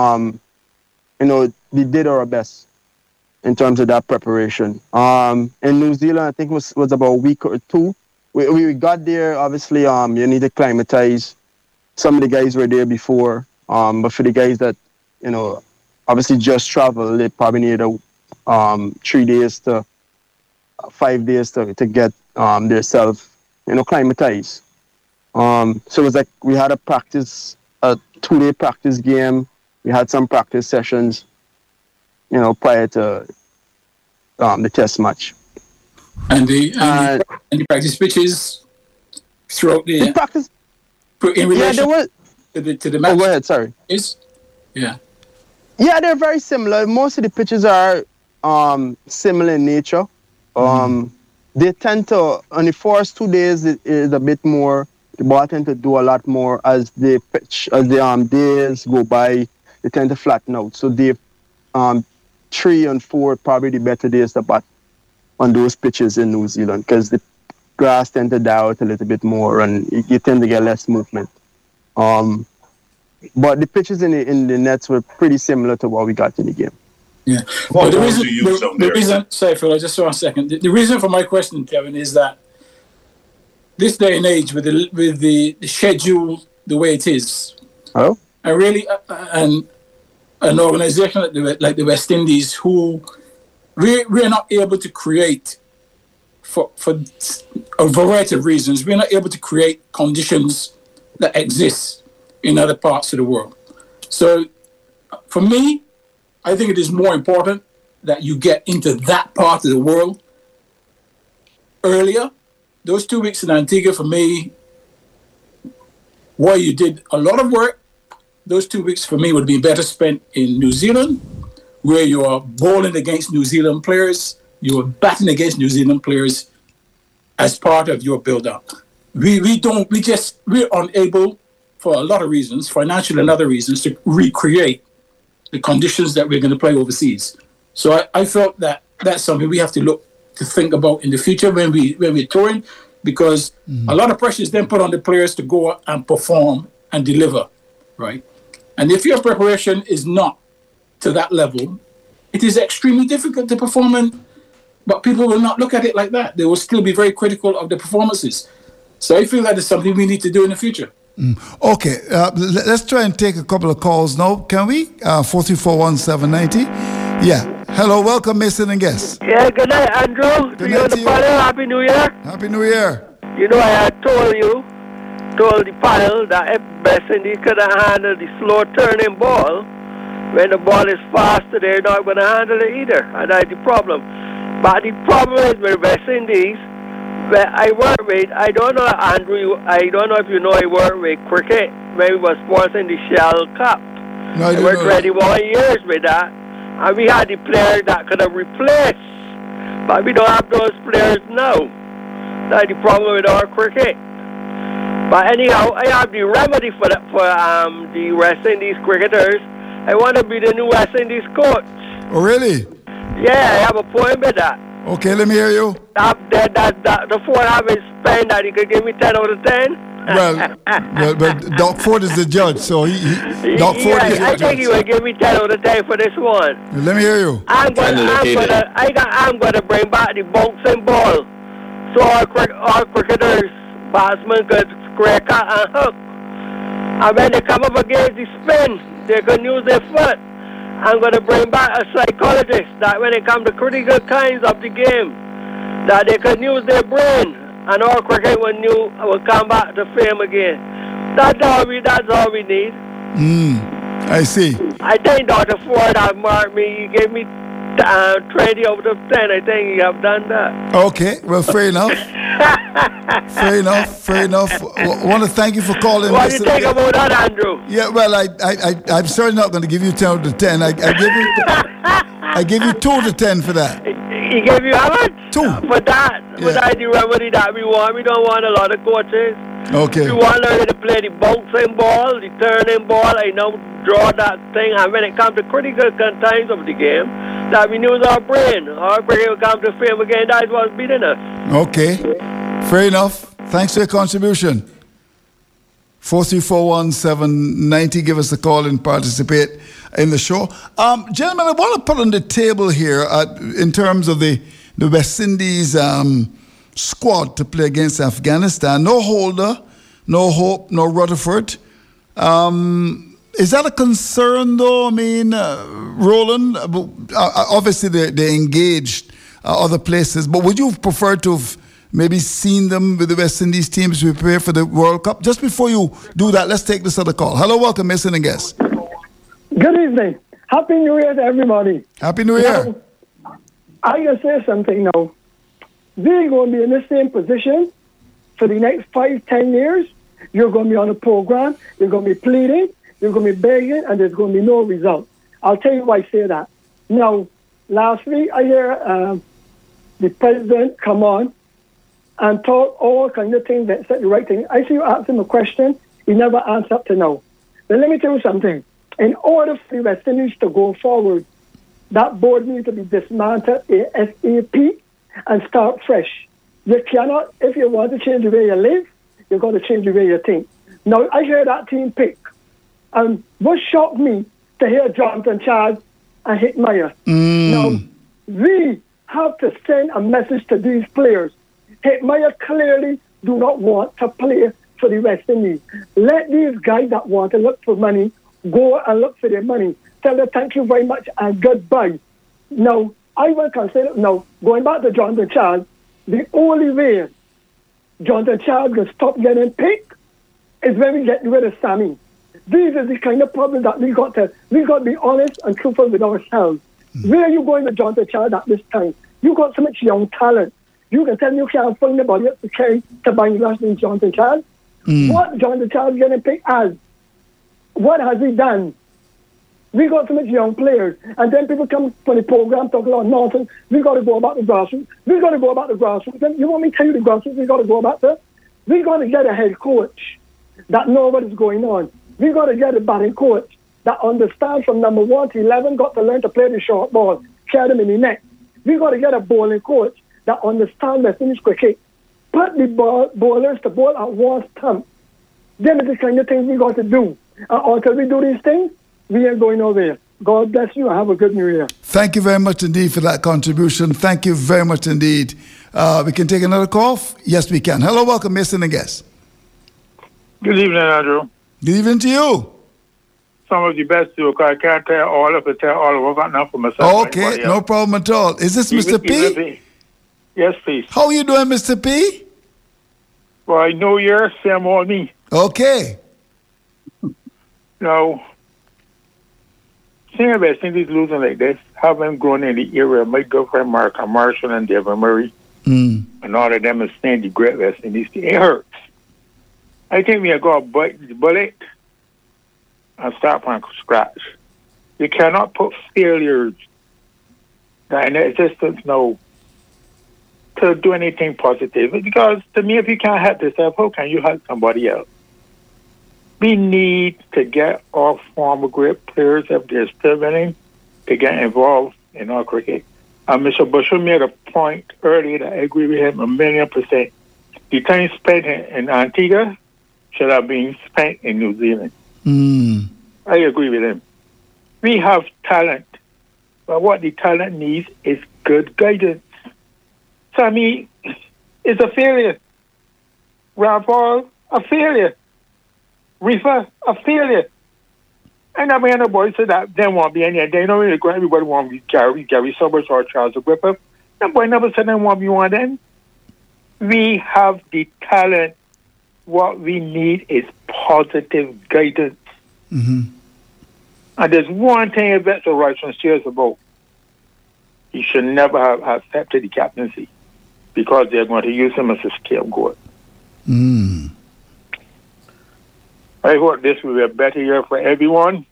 we did our best in terms of that preparation. In New Zealand, I think it was about a week or 2. We got there, obviously, you need to acclimatize. Some of the guys were there before, but for the guys that, obviously just travel, they probably need 3 days to 5 days to get themselves, acclimatize. So it was like we had a 2-day practice game. We had some practice sessions, prior to the test match. And the practice pitches throughout the practice in relation to the match. Oh, go ahead. Sorry. Yeah, they're very similar. Most of the pitches are similar in nature. They tend to, on the first 2 days, it is a bit more. The ball tend to do a lot more as the days go by. They tend to flatten out. So the 3 and 4 probably the better days to bat on those pitches in New Zealand, because the grass tend to die out a little bit more and you tend to get less movement. But the pitches in the nets were pretty similar to what we got in the game. Yeah. Well, the reason, sorry, Phil, just for a second. The reason for my question, Kevin, is that this day and age, with the schedule the way it is, and really, and an organization like the West Indies, who we're not able to create, for a variety of reasons, we're not able to create conditions that exist in other parts of the world. So, for me, I think it is more important that you get into that part of the world earlier. Those 2 weeks in Antigua, for me, while you did a lot of work, those 2 weeks for me would be better spent in New Zealand, where you are bowling against New Zealand players, you are batting against New Zealand players as part of your build-up. We're unable, for a lot of reasons, financial and other reasons, to recreate the conditions that we're going to play overseas. So I felt that that's something we have to think about in the future when we're touring, because a lot of pressure is then put on the players to go and perform and deliver, right? And if your preparation is not to that level, it is extremely difficult to perform, but people will not look at it like that. They will still be very critical of the performances. So I feel that is something we need to do in the future. Okay, let's try and take a couple of calls now. Can we? 4341790. Yeah. Hello, welcome, Mason and guests. Yeah, good night, Andrew. Good night to you. Happy New Year. Happy New Year. You know, I had told the panel that if West Indies could have handled the slow turning ball, when the ball is faster, they're not going to handle it either. And that's the problem. But the problem is with West Indies, where I work with, I don't know, Andrew, I don't know if you know, I work with cricket when we were sponsoring the Shell Cup. No, I worked 21 years with that. And we had the players that could have replaced. But we don't have those players now. That's the problem with our cricket. But anyhow, I have the remedy for the West Indies cricketers. I want to be the new West Indies coach. Oh, really? Yeah, I have a point with that. Okay, let me hear you. The Ford haven't spent that he could give me 10 out of 10. But Doc Ford is the judge, so Doc Ford is the I judge. think he will give me 10 out of 10 for this one. Let me hear you. I'm gonna bring back the bouncing ball, so our cricketers, batsmen could crack and hook. And when they come up against the spin, they can use their foot. I'm going to bring back a psychologist that when it comes to critical times of the game, that they can use their brain, and our cricket will come back to fame again. That's all we need. I see. I think Dr. Ford has marked me. He gave me 20 out of 10. I think he have done that. Okay, well, fair enough. Fair enough. I want to thank you for calling. What do you think about that, Andrew? Yeah, well, I'm certainly not going to give you 10 out of 10. I give you 2 out of 10 for that. He gave you how much? 2. For that. Yeah. For that, the remedy that we want. We don't want a lot of coaches. Okay. We want to learn to play the bouncing ball, the turning ball, draw that thing. And when it comes to critical times of the game, that we use our brain. Our brain will come to fame again. That's what's beating us. Okay. Fair enough. Thanks for your contribution. 4341790. Give us a call and participate in the show. Gentlemen, I want to put on the table here in terms of the West Indies squad to play against Afghanistan. No Holder, no Hope, no Rutherford. Is that a concern, though? I mean, Roland, obviously they engaged other places, but would you have preferred to have maybe seen them with the West Indies teams prepare for the World Cup? Just before you do that, let's take this other call. Hello, welcome, Mason and guest. Good evening. Happy New Year to everybody. Happy New Year. Now, I can say something now. We're going to be in the same position for the next 5-10 years. You're going to be on a program. You're going to be pleading. You're going to be begging, and there's going to be no result. I'll tell you why I say that. Now, last week I hear the president come on and talk all kinds of things that said the right thing. I see you ask him a question, he never answered up to now. But let me tell you something. In order for the West Indies to go forward, that board needs to be dismantled ASAP and start fresh. You cannot, if you want to change the way you live, you've got to change the way you think. Now, I hear that team pick. And what shocked me to hear Jonathan Charles and Hitmeyer. Now, we have to send a message to these players. Hitmeyer clearly do not want to play for the West Indies. Let these guys that want to look for money go and look for their money. Tell them thank you very much and goodbye. Now, I will consider, now, going back to Jonathan Charles, the only way Jonathan Charles will stop getting picked is when we get rid of Sammy. These are the kind of problems that we got to be honest and truthful with ourselves. Where are you going with Jonathan Charles at this time? You got so much young talent. You can tell me you can't find anybody else to carry to Bangladesh than Jonathan Charles. What Jonathan Charles getting picked as? What has he done? We got so much young players. And then people come for the program, talk a lot of nonsense. We got to go about the grassroots. We got to go about the grassroots. Then you want me to tell you the grassroots we got to go about that? We got to get a head coach that knows what is going on. We got to get a batting coach that understands from number 1 to 11, got to learn to play the short ball, carry them in the net. We got to get a bowling coach that understands West Indies cricket. Put the bowlers to bowl at one stump. Them are the kind of things we got to do. Until we do these things, we ain't going nowhere. God bless you and have a good New Year. Thank you very much indeed for that contribution. Thank you very much indeed. We can take another call? Yes, we can. Hello, welcome, Mason and guest. Good evening, Andrew. Good evening to you. Some of the best too, because I can't tell all of it, tell all of it. I've got enough for myself. Okay, no problem at all. Is this Mr. P? Yes, please. How are you doing, Mr. P? Well, New Year, same old me. Okay. Now, seeing West Indies losing like this, having grown in the era of my girlfriend Martha Marshall and Devin Murray, and all of them is saying the great West Indies, it hurts. I think we are going to bite the bullet and start from scratch. You cannot put failures that in existence now to do anything positive. Because to me, if you can't help yourself, how can you help somebody else? We need to get our former great players, if they're still winning, to get involved in our cricket. And Mr. Busher made a point earlier that I agree with him 1,000,000%. The time spent in Antigua should have been spent in New Zealand. I agree with him. We have talent, but what the talent needs is good guidance. So, I mean, it's a failure. Rafael, a failure. Rifa, a failure. And I mean, the boys said that they won't be any. They know everybody want to be Gary Sobers or Charles Agrippa. The boy never said they won't be one then. We have the talent. What we need is positive guidance. And there's one thing Vettel writes on shares about. He should never have accepted the captaincy because they're going to use him as a scapegoat. I hope this will be a better year for everyone.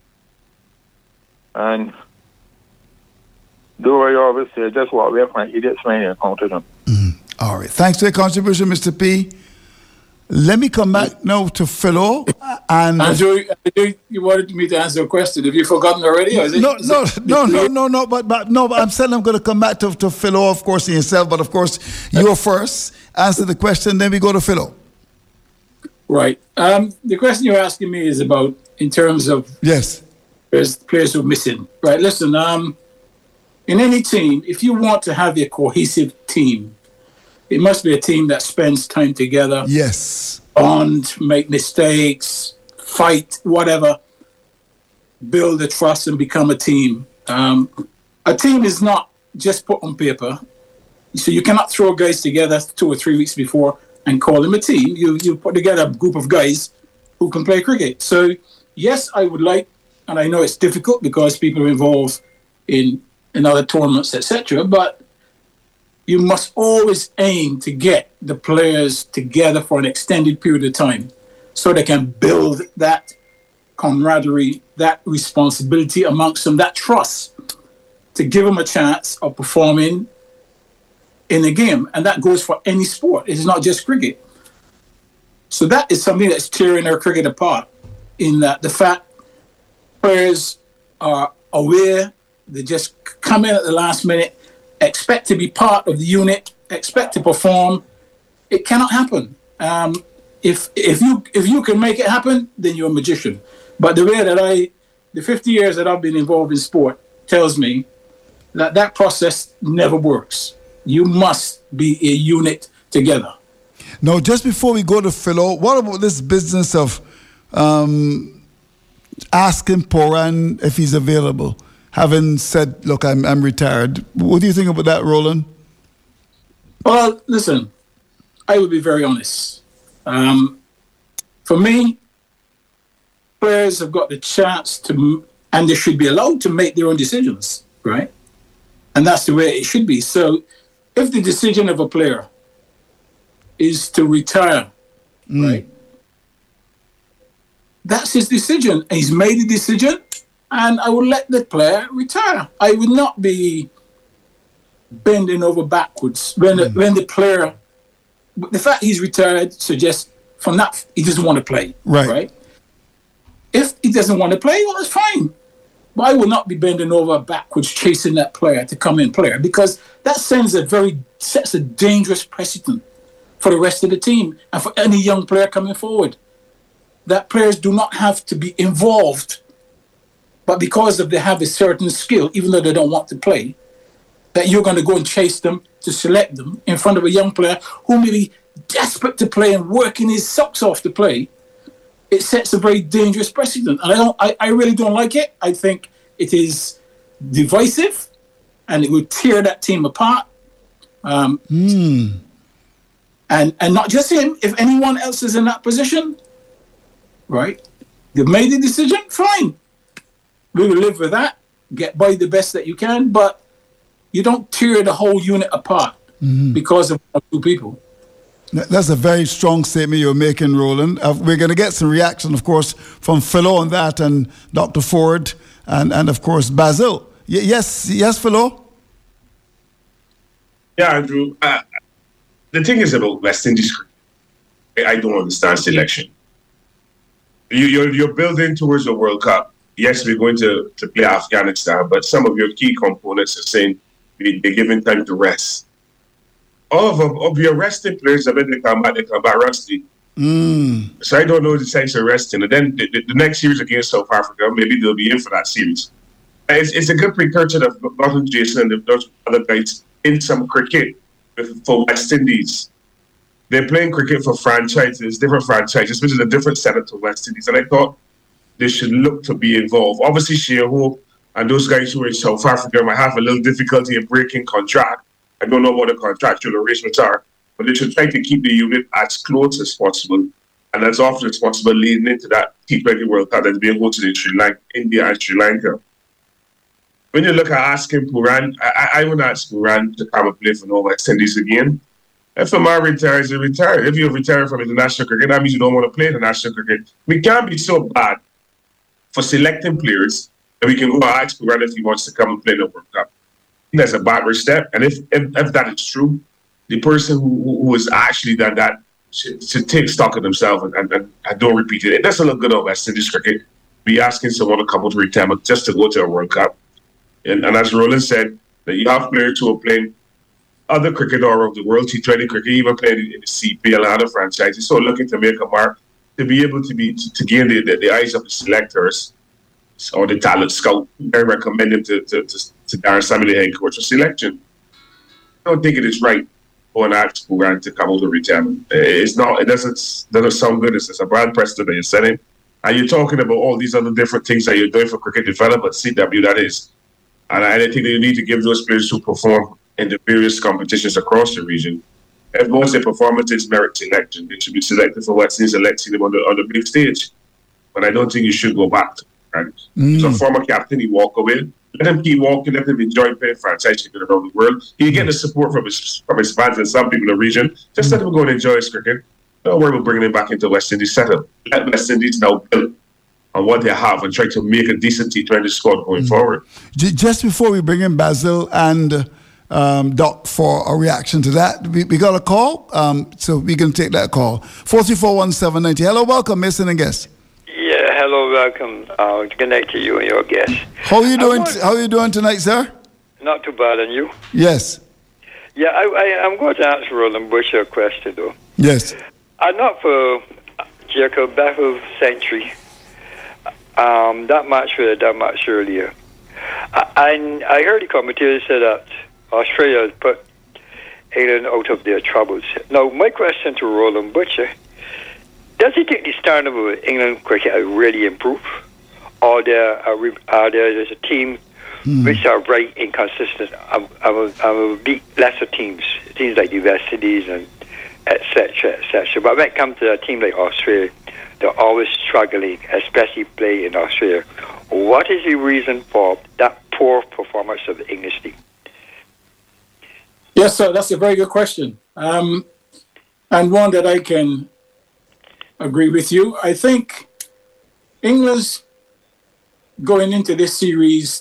And do what I always say, just walk away from idiots when you encounter them. All right. Thanks for your contribution, Mr. P. Let me come back now to Philo. And Andrew, you wanted me to answer a question. Have you forgotten already? No. But I'm saying I'm going to come back to Philo, of course, and yourself. But of course, you're first. Answer the question, then we go to Philo. Right. The question you're asking me is about in terms of players who are missing. Right. Listen. In any team, if you want to have a cohesive team, it must be a team that spends time together. Yes. Bond, make mistakes, fight, whatever. Build the trust and become a team. A team is not just put on paper. So you cannot throw guys together 2 or 3 weeks before and call them a team. You put together a group of guys who can play cricket. So, yes, I would like, and I know it's difficult because people are involved in other tournaments, etc., but you must always aim to get the players together for an extended period of time so they can build that camaraderie, that responsibility amongst them, that trust to give them a chance of performing in a game. And that goes for any sport. It is not just cricket. So that is something that's tearing our cricket apart, in that the fact players are aware, they just come in at the last minute, expect to be part of the unit, expect to perform. It cannot happen. If you can make it happen, then you're a magician. But the way that the 50 years that I've been involved in sport tells me that process never works. You must be a unit together. Now, just before we go to Philo, what about this business of asking Pooran if he's available? Having said, look, I'm retired. What do you think about that, Roland? Well, listen, I will be very honest. For me, players have got the chance to, and they should be allowed to make their own decisions, right? And that's the way it should be. So if the decision of a player is to retire, right, that's his decision. And he's made a decision, and I would let the player retire. I would not be bending over backwards when the player. The fact he's retired suggests from that he doesn't want to play. Right. If he doesn't want to play, well, that's fine. But I will not be bending over backwards chasing that player to come in player, because that sets a dangerous precedent for the rest of the team and for any young player coming forward. That players do not have to be involved, but because they have a certain skill, even though they don't want to play, that you're going to go and chase them to select them in front of a young player who may be desperate to play and working his socks off to play. It sets a very dangerous precedent, and I really don't like it. I think it is divisive, and it would tear that team apart. And not just him. If anyone else is in that position, right? They've made the decision. Fine, we will live with that. Get by the best that you can, but you don't tear the whole unit apart because of two people. That's a very strong statement you're making, Roland. We're going to get some reaction, of course, from Philo on that, and Dr. Ford, and of course, Basil. Yes, Philo? Yeah, Andrew. The thing is about West Indies, I don't understand selection. You're building towards the World Cup. Yes, we're going to play Afghanistan, but some of your key components are saying they're giving time to rest. All of your resting players, when they come back rusty. So I don't know the sense of resting. And then the next series against South Africa, maybe they'll be in for that series. It's a good precursor of Martin Jason and those other guys in some cricket for West Indies. They're playing cricket for franchises, different franchises, which is a different setup to West Indies. And I thought they should look to be involved. Obviously, Shea Hope and those guys who are in South Africa might have a little difficulty in breaking contract. I don't know what the contractual arrangements are, but they should try to keep the unit as close as possible and as often as possible leading into that T20 World Cup that's being hosted in India and Sri Lanka. When you look at asking Pooran, I would ask Pooran to come and play for North West Indies again. If Amar retires, he retires. If you retire from international cricket, that means you don't want to play international cricket. We can't be so bad for selecting players that we can go and ask Pooran if he wants to come and play the World Cup. That's a backward step, and if that is true, the person who has actually done that should take stock of themselves and don't repeat it. It doesn't look good on West Indies cricket. Be asking someone to come to retirement just to go to a World Cup, and as Roland said, that you have players who are playing other cricket all around the world, T20 cricket, even playing in the CPL and other franchises. So looking to make a mark, to be able to gain the eyes of the selectors or the talent scout. I recommend him to Darren Samuel, the head coach of selection. I don't think it is right for an act Pooran to come out of retirement. It's not. It doesn't sound good. It's a bad precedent that you're setting. And you're talking about all these other different things that you're doing for cricket development, CW, that is. And I think that you need to give those players who perform in the various competitions across the region, if most of their performances merit selection, they should be selected for West Indies, selecting them on the big stage. But I don't think you should go back to right? So former captain, he walk away. Let him keep walking, let him enjoy playing franchise cricket around the world. He get the support from his fans and some people in the region. Just let him go and enjoy his cricket. Don't worry about bringing him back into West Indies setup. Let West Indies now build on what they have and try to make a decent T20 squad going forward. Just before we bring in Basil and Doc for a reaction to that, we got a call, so we can take that call. 4341790. Hello, welcome, Mason and guest. Yeah, hello, welcome. Good night to you and your guest. How are you doing? How are you doing tonight, sir? Not too bad, and you? Yes. Yeah, I'm going to answer Roland Bush a question, though. Yes. I'm not for Jacob Baffle Century. That match earlier. I heard the commentator say that Australia has put England out of their troubles. Now, my question to Roland Butcher, does he think the standard of England cricket has really improved? Or there's a team which are very inconsistent and beat lesser teams like the West Indies and etc. But when it comes to a team like Australia, they're always struggling, especially play in Australia. What is the reason for that poor performance of the English team? Yes, sir, that's a very good question. And one that I can agree with you. I think England's going into this series,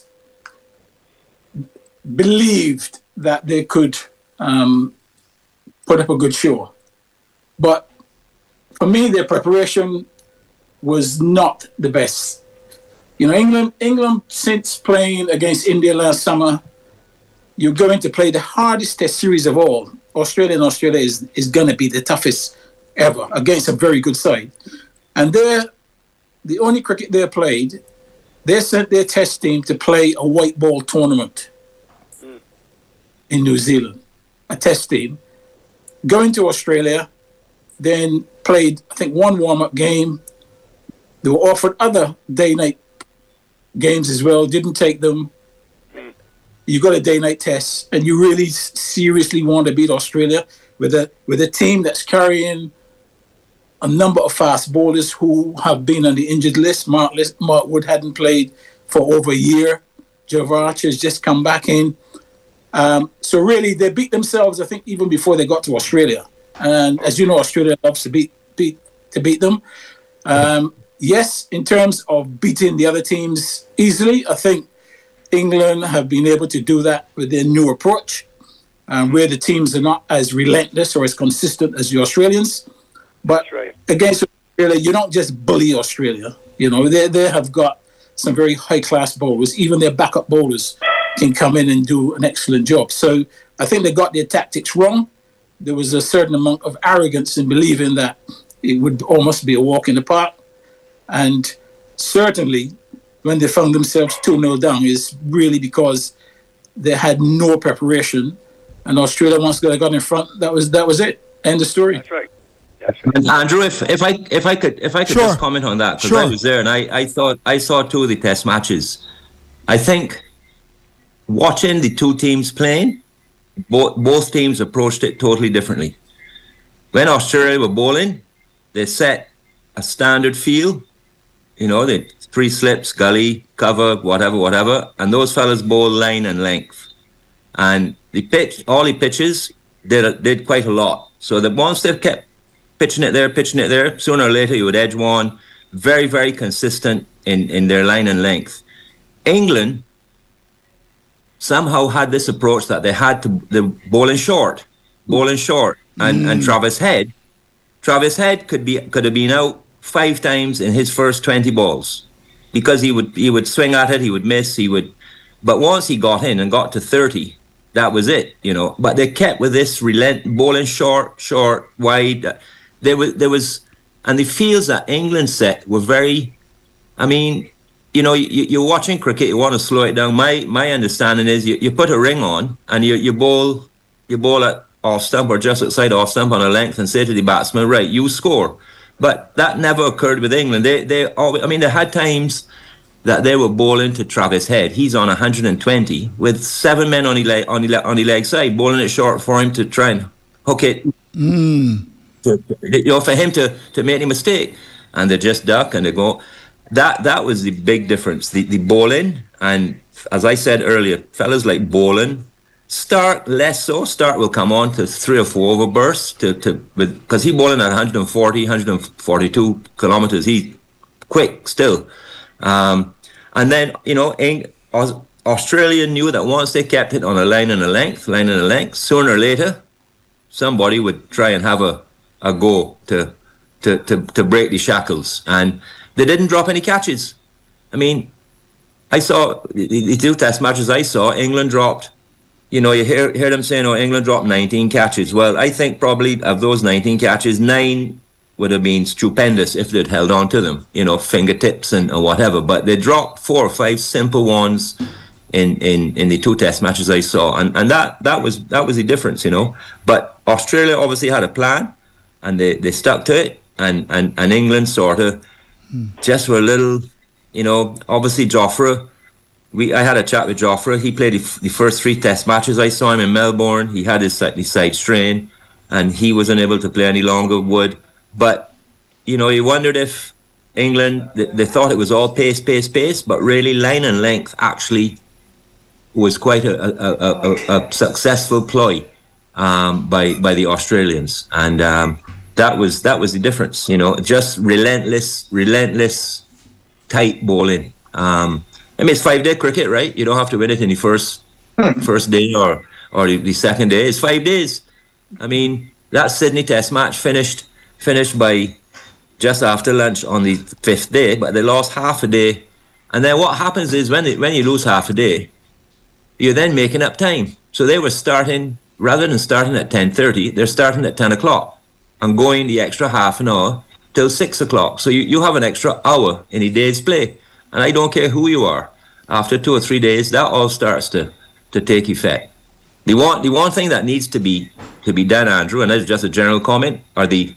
believed that they could put up a good show. But for me, their preparation was not the best. You know, England, since playing against India last summer, you're going to play the hardest test series of all. Australia is going to be the toughest ever against a very good side. And the only cricket they played, they sent their test team to play a white ball tournament in New Zealand, a test team. Going to Australia, then played, I think, one warm-up game. They were offered other day-night games as well, didn't take them. You got a day-night test, and you really seriously want to beat Australia with a team that's carrying a number of fast bowlers who have been on the injured list. Mark Wood hadn't played for over a year. Javarch has just come back in. So really, they beat themselves, I think, even before they got to Australia. And as you know, Australia loves to beat them. Yes, in terms of beating the other teams easily, I think England have been able to do that with their new approach, where the teams are not as relentless or as consistent as the Australians. But against Australia, you don't just bully Australia. You know, they have got some very high-class bowlers. Even their backup bowlers can come in and do an excellent job. So I think they got their tactics wrong. There was a certain amount of arrogance in believing that it would almost be a walk in the park. And certainly, when they found themselves 2-0 down, is really because they had no preparation. And Australia, once they got in front, that was it. End of story. That's right. And Andrew, if I could just comment on that, because I was there and I thought I saw two of the test matches. I think watching the two teams playing, both teams approached it totally differently. When Australia were bowling, they set a standard field, you know, the 3 slips, gully, cover, whatever, and those fellas bowl line and length. And all the pitches did quite a lot. So that once they've kept pitching it there, sooner or later you would edge one. Very, very consistent in their line and length. England somehow had this approach that they had to bowling short, and Travis Head could have been out 5 times in his first 20 balls, because he would swing at it, he would miss, but once he got in and got to 30, that was it, you know. But they kept with this bowling short, wide. There was, and the fields that England set were very, I mean, you know, you're watching cricket, you want to slow it down. My understanding is you put a ring on and you bowl at off stump or just outside off stump on a length and say to the batsman, right, you score. But that never occurred with England. They always, I mean, they had times that they were bowling to Travis Head. He's on 120 with 7 men on the leg side, bowling it short for him to try and hook it. For him to make any mistake, and they just duck and they go. That was the big difference. The bowling, and as I said earlier, fellas like bowling, Stark less so. Stark will come on to 3 or 4 overbursts because he's bowling at 140, 142 kilometers. He's quick still. And then, you know, Australia knew that once they kept it on a line and a length, sooner or later, somebody would try and have a go to break the shackles. And they didn't drop any catches. I mean, I saw the 2 test matches I saw, England dropped, you know, you hear them saying, oh, England dropped 19 catches. Well, I think probably of those 19 catches, 9 would have been stupendous if they'd held on to them, you know, fingertips and or whatever. But they dropped 4 or 5 simple ones in the 2 test matches I saw, and that was the difference, you know. But Australia obviously had a plan, and they stuck to it, and England sort of just were a little, you know. Obviously Jofra, I had a chat with Jofra. He played the first 3 test matches. I saw him in Melbourne. He had his side strain, and he wasn't able to play any longer. But, you know, you wondered if England, they thought it was all pace, but really line and length actually was quite a successful ploy by the Australians. And that was the difference, you know, just relentless, tight bowling. It's 5-day cricket, right? You don't have to win it in the first day or the second day. It's 5 days. I mean, that Sydney Test match finished by just after lunch on the 5th day, but they lost half a day. And then what happens is when you lose half a day, you're then making up time. So they were starting, rather than starting at 10:30, they're starting at 10 o'clock and going the extra half an hour till 6 o'clock. So you have an extra hour in a day's play. And I don't care who you are. After 2 or 3 days, that all starts to take effect. The one thing that needs to be done, Andrew, and that's just a general comment, are the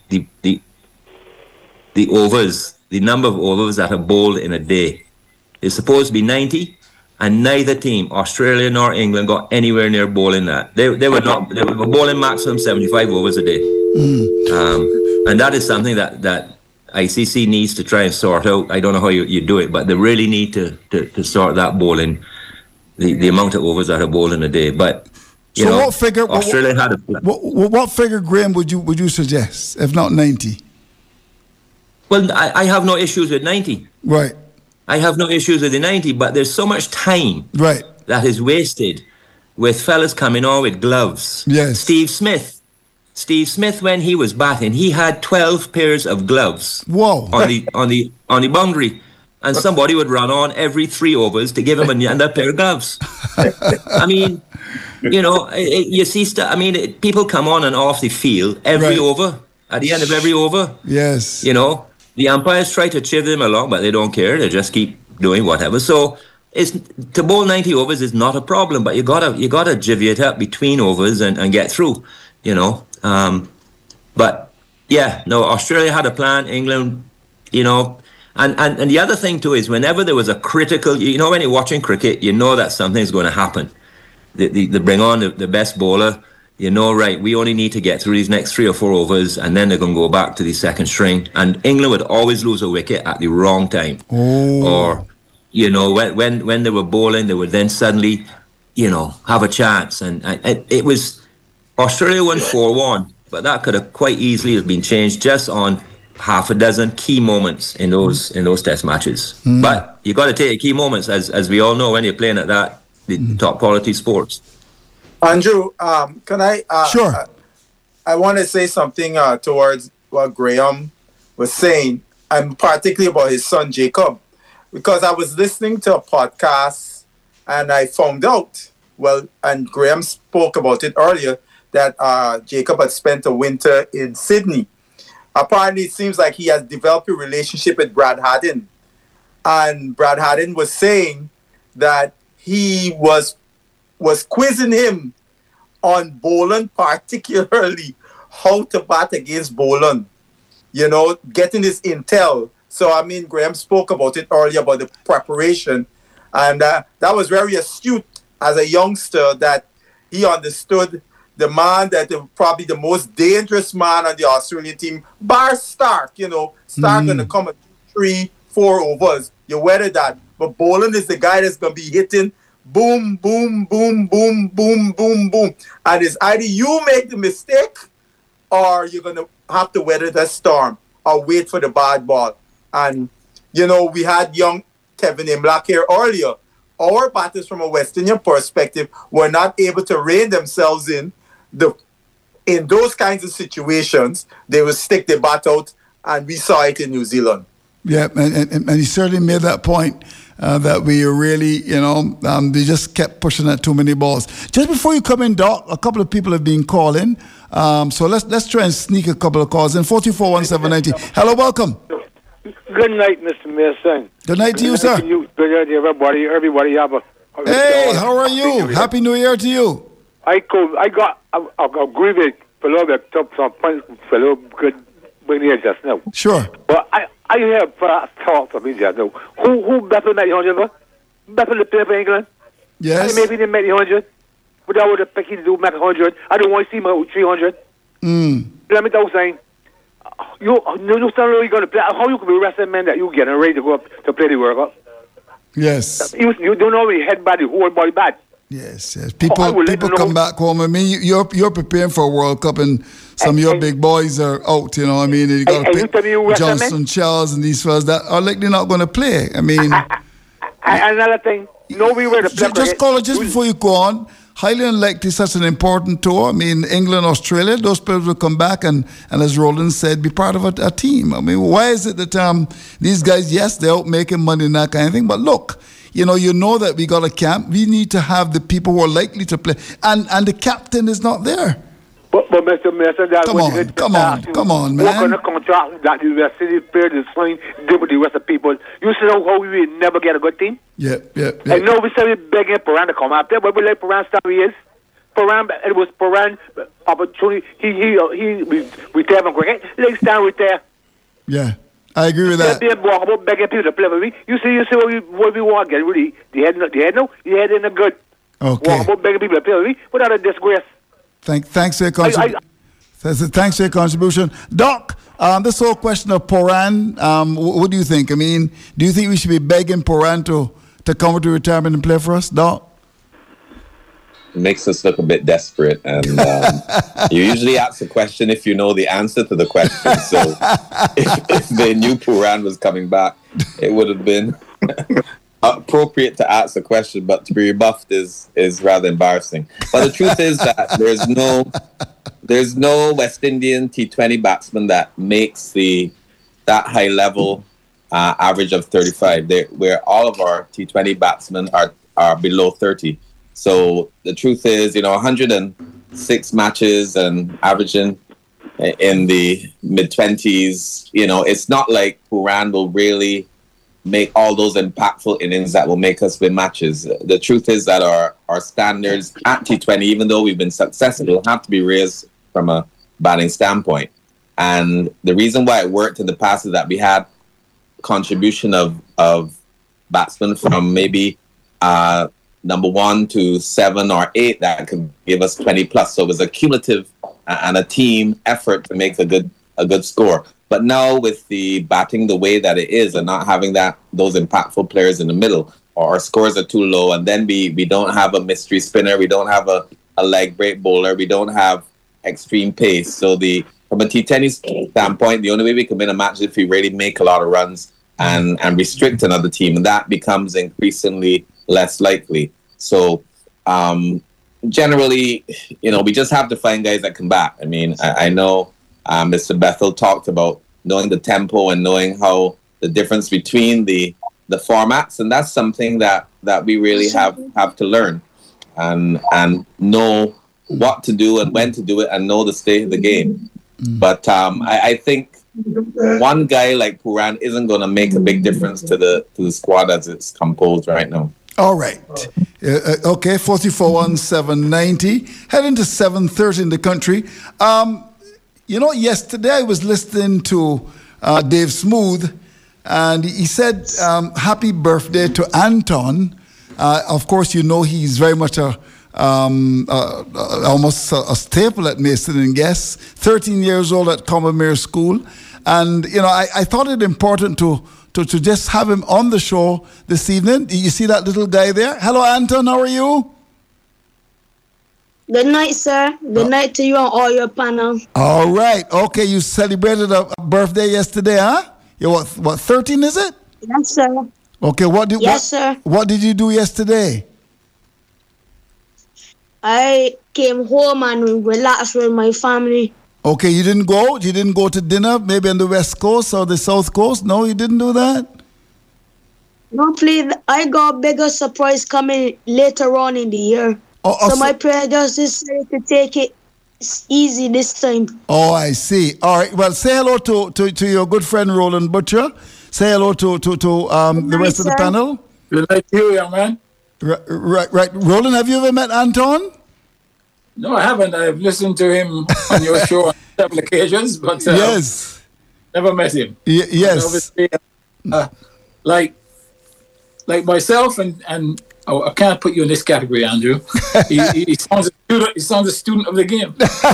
overs, the number of overs that are bowled in a day. It's supposed to be 90, and neither team, Australia nor England, got anywhere near bowling that. They were bowling maximum 75 overs a day. And that is something that ICC needs to try and sort out. I don't know how you do it, but they really need to sort that bowling, the amount of overs that are bowled in a day. But what figure? Australia had a what figure, Graham, would you suggest, if not 90? Well, I have no issues with 90. Right. I have no issues with the 90, but there's so much time that is wasted with fellas coming on with gloves. Yes. Steve Smith, when he was batting, he had 12 pairs of gloves. Whoa. on the boundary, and somebody would run on every 3 overs to give him another pair of gloves. I mean, you see stuff. I mean, people come on and off the field every over. At the end of every over. Yes. The umpires try to cheer them along, but they don't care. They just keep doing whatever. So to bowl 90 overs is not a problem, but you gotta jivvy it up between overs and get through. But yeah, no, Australia had a plan. England, and the other thing too is whenever there was a critical, when you're watching cricket, you know that something's going to happen. They bring on the best bowler. Right, we only need to get through these next 3 or 4 overs, and then they're going to go back to the second string. And England would always lose a wicket at the wrong time. Or, when they were bowling, they would then suddenly, have a chance. And it was Australia won 4-1, but that could have quite easily have been changed just on half a dozen key moments in those test matches. But you got to take key moments, as we all know, when you're playing at the top quality sports. Andrew, can I? Sure. I want to say something towards what Graham was saying, and particularly about his son Jacob, because I was listening to a podcast and I found out, and Graham spoke about it earlier, that Jacob had spent a winter in Sydney. Apparently, it seems like he has developed a relationship with Brad Haddin, and Brad Haddin was saying that he was quizzing him on bowling, particularly how to bat against bowling, getting his intel. So, Graham spoke about it earlier about the preparation, and that was very astute as a youngster, that he understood the man that probably the most dangerous man on the Australian team, bar Stark, Stark going to come at 3-4 overs. You weathered that. But bowling is the guy that's going to be hitting boom, boom, boom, boom, boom, boom, boom. And it's either you make the mistake or you're going to have to weather the storm or wait for the bad ball. And, we had young Kevin Imlach here earlier. Our batters from a West Indian perspective were not able to rein themselves in those kinds of situations. They would stick the bat out, and we saw it in New Zealand. Yeah, and he certainly made that point. That we really, they just kept pushing at too many balls. Just before you come in, Doc, a couple of people have been calling. So let's try and sneak a couple of calls in. 424-1790. Hello, welcome. Good night, Mr. Mason. Good night to you, sir. Good night, everybody. Have a hey, how are you? Happy New Year to you. I agree with fellow good bring here just now. Sure. But I have talked to me just now. Who better made 100? Better to play for England? Yes. Maybe they made 100. But I would have picked to do make 100. I don't want to see my 300. Let me tell you something. You stand really going to play. How you can be wrestling men that you getting ready to go up to play the World Cup? Yes. You don't always head body, whole body bad. Yes. People come back home. You're preparing for a World Cup, and some of your big boys are out. You got to pick Johnson, Charles, and these fellas that are likely not going to play. And another thing, nobody where to play. Just call it just before you go on. Highly unlikely such an important tour. I mean, England, Australia, those players will come back and as Roland said, be part of a team. I mean, why is it that these guys, yes, they're out making money and that kind of thing, but look, you know that we got a camp. We need to have the people who are likely to play. And the captain is not there. But Mr. Mason, come on, man. What kind of contract that the West Indies players is signed with the rest of people? You see how we will never get a good team? Yeah. I know we say we're begging Paran to come up there, but we like Paran's story is. It was Paran opportunity. We tell him cricket. Let's stand with there. Yeah, I agree with that. They're about begging people to play with me. You see what we want again, really. The head in the good. Okay. Walk about begging people to play with me without a disgrace. Thanks for your contribution. Thanks for your contribution. Doc, this whole question of Paran, what do you think? I mean, do you think we should be begging Paran to come to retirement and play for us, Doc? It makes us look a bit desperate. And you usually ask the question if you know the answer to the question. So if they knew Paran was coming back, it would have been appropriate to ask the question, but to be rebuffed is rather embarrassing. But the truth is that there's no West Indian T20 batsman that makes that high level average of 35. Where all of our T20 batsmen are below 30. So the truth is, 106 matches and averaging in the mid-20s. It's not like Paran will really make all those impactful innings that will make us win matches. The truth is that our standards at T20, even though we've been successful, have to be raised from a batting standpoint. And the reason why it worked in the past is that we had contribution of batsmen from maybe number 1 to 7 or 8 that could give us 20 plus. So it was a cumulative and a team effort to make a good score. But now with the batting the way that it is and not having those impactful players in the middle, or our scores are too low, and then we don't have a mystery spinner, we don't have a leg break bowler, we don't have extreme pace. So from a T20 standpoint, the only way we can win a match is if we really make a lot of runs and restrict another team, and that becomes increasingly less likely. So generally, we just have to find guys that can bat. I mean, I know Mr. Bethel talked about knowing the tempo and knowing how the difference between the formats, and that's something that we really have to learn and know what to do and when to do it and know the state of the game. But I think one guy like Paran isn't going to make a big difference to the squad as it's composed right now. All right. Okay, 44-1790. Heading to 7:30 in the country. Yesterday I was listening to Dave Smooth, and he said, happy birthday to Anton. Of course, he's very much almost a staple at Mason and Guess, 13 years old at Combermere School. And, I thought it important to just have him on the show this evening. You see that little guy there? Hello, Anton, how are you? Good night, sir. Good night to you and all your panel. All right. Okay, you celebrated a birthday yesterday, huh? You're what 13 is it? Yes, sir. Okay, sir. What did you do yesterday? I came home and relaxed with my family. Okay, you didn't go? You didn't go to dinner, maybe on the West Coast or the South Coast? No, you didn't do that? No, please. I got a bigger surprise coming later on in the year. So my prayer just decided to take it easy this time. Oh, I see. All right. Well, say hello to your good friend Roland Butcher. Say hello to the rest of the panel. Good night to you, young man. Right. Roland, have you ever met Anton? No, I haven't. I've listened to him on your show on several occasions, but yes, never met him. Yes. Obviously, like myself and I can't put you in this category, Andrew. He sounds a student of the game.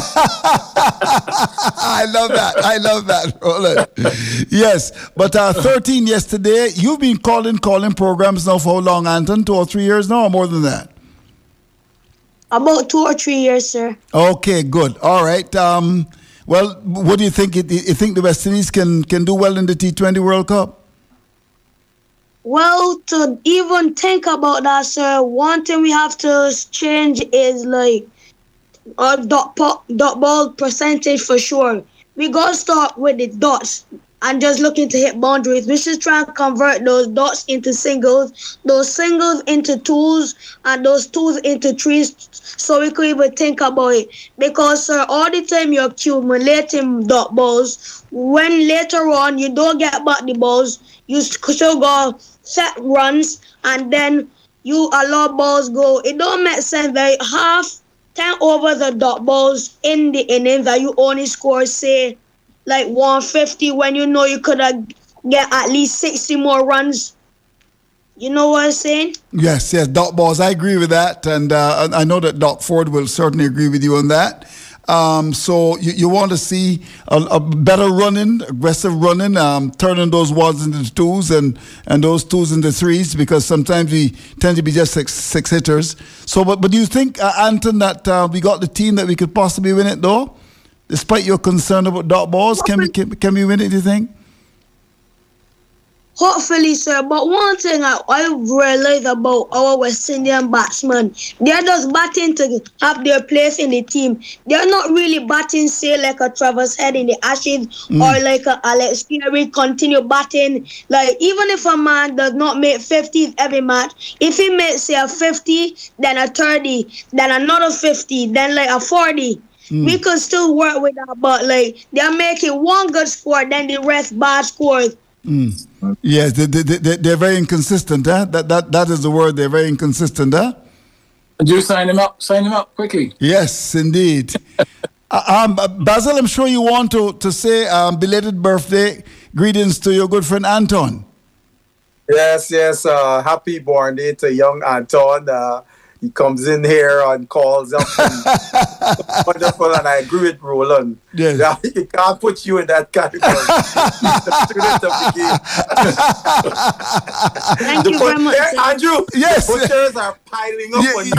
I love that, Roland. Yes, but 13 yesterday. You've been calling programs now for how long, Anton? 2 or 3 years now, or more than that? About 2 or 3 years, sir. Okay, good. All right. Well, what do you think? You think the West Indies can do well in the T20 World Cup? Well, to even think about that, sir, one thing we have to change is like our dot ball percentage for sure. We gotta start with the dots and just looking to hit boundaries. We should try and convert those dots into singles, those singles into twos, and those twos into threes, so we could even think about it. Because, sir, all the time you're accumulating dot balls, when later on you don't get back the balls, you still go set runs, and then you allow balls go. It don't make sense that half 10 over the dot balls in the innings that you only score, say, like 150 when you know you could have get at least 60 more runs. You know what I'm saying? Yes, dot balls. I agree with that, and I know that Doc Ford will certainly agree with you on that. So you want to see a better running, aggressive running, turning those ones into twos and those twos into threes, because sometimes we tend to be just six hitters. So, but do you think, Anton, that we got the team that we could possibly win it though? Despite your concern about dot balls, can we win it, do you think? Hopefully, sir. But one thing I realize about our West Indian batsmen, they're just batting to have their place in the team. They're not really batting, say, like a Travis Head in the Ashes or like a Alex Perry continue batting. Like, even if a man does not make 50s every match, if he makes, say, a 50, then a 30, then another 50, then like a 40, we could still work with that. But, like, they're making one good score, then the rest bad scores. Yes, they're very inconsistent. That is the word. They're very inconsistent. Do sign him up quickly. Yes, indeed. Basil, I'm sure you want to say belated birthday greetings to your good friend Anton. Yes. Happy born day to young Anton. He comes in here and calls up. Wonderful, and I agree with Roland. Yes. Yeah, he can't put you in that category. He's the student of the game. Thank you very much, sir. Andrew, yes. the butchers are piling up on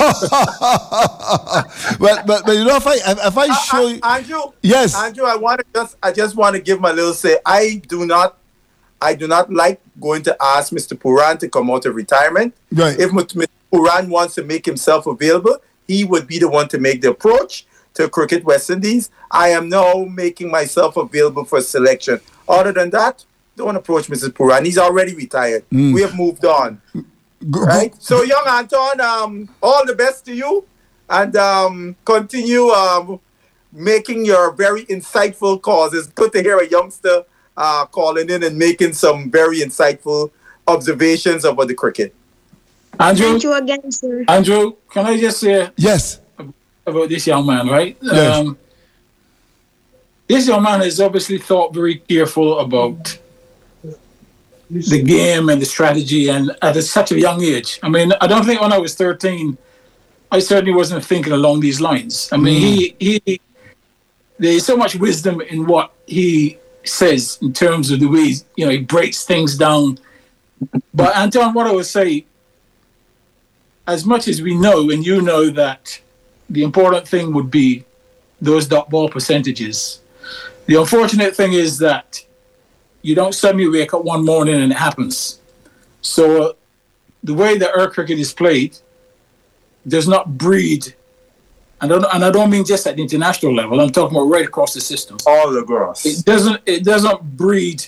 you guys. but you know, if I show you... Andrew, yes. Andrew, I just want to give my little say. I do not like going to ask Mr. Pooran to come out of retirement. Right. If Mr. Pooran wants to make himself available, he would be the one to make the approach to Cricket West Indies. I am now making myself available for selection. Other than that, don't approach Mrs. Pooran. He's already retired. We have moved on. Right? So, young Anton, all the best to you, and continue making your very insightful calls. It's good to hear a youngster calling in and making some very insightful observations about the cricket. Andrew, thank you again, sir. Andrew, can I just say yes about this young man, right? Yes. This young man has obviously thought very careful about the game and the strategy, and at such a young age. I mean, I don't think when I was 13, I certainly wasn't thinking along these lines. I mean, he there's so much wisdom in what he says in terms of the way he breaks things down. But Anton, what I would say, as much as we know, and you know, that the important thing would be those dot ball percentages. The unfortunate thing is that you don't suddenly wake up one morning and it happens. So the way that our cricket is played does not breed, and I don't mean just at the international level. I'm talking about right across the system. All across. It doesn't breed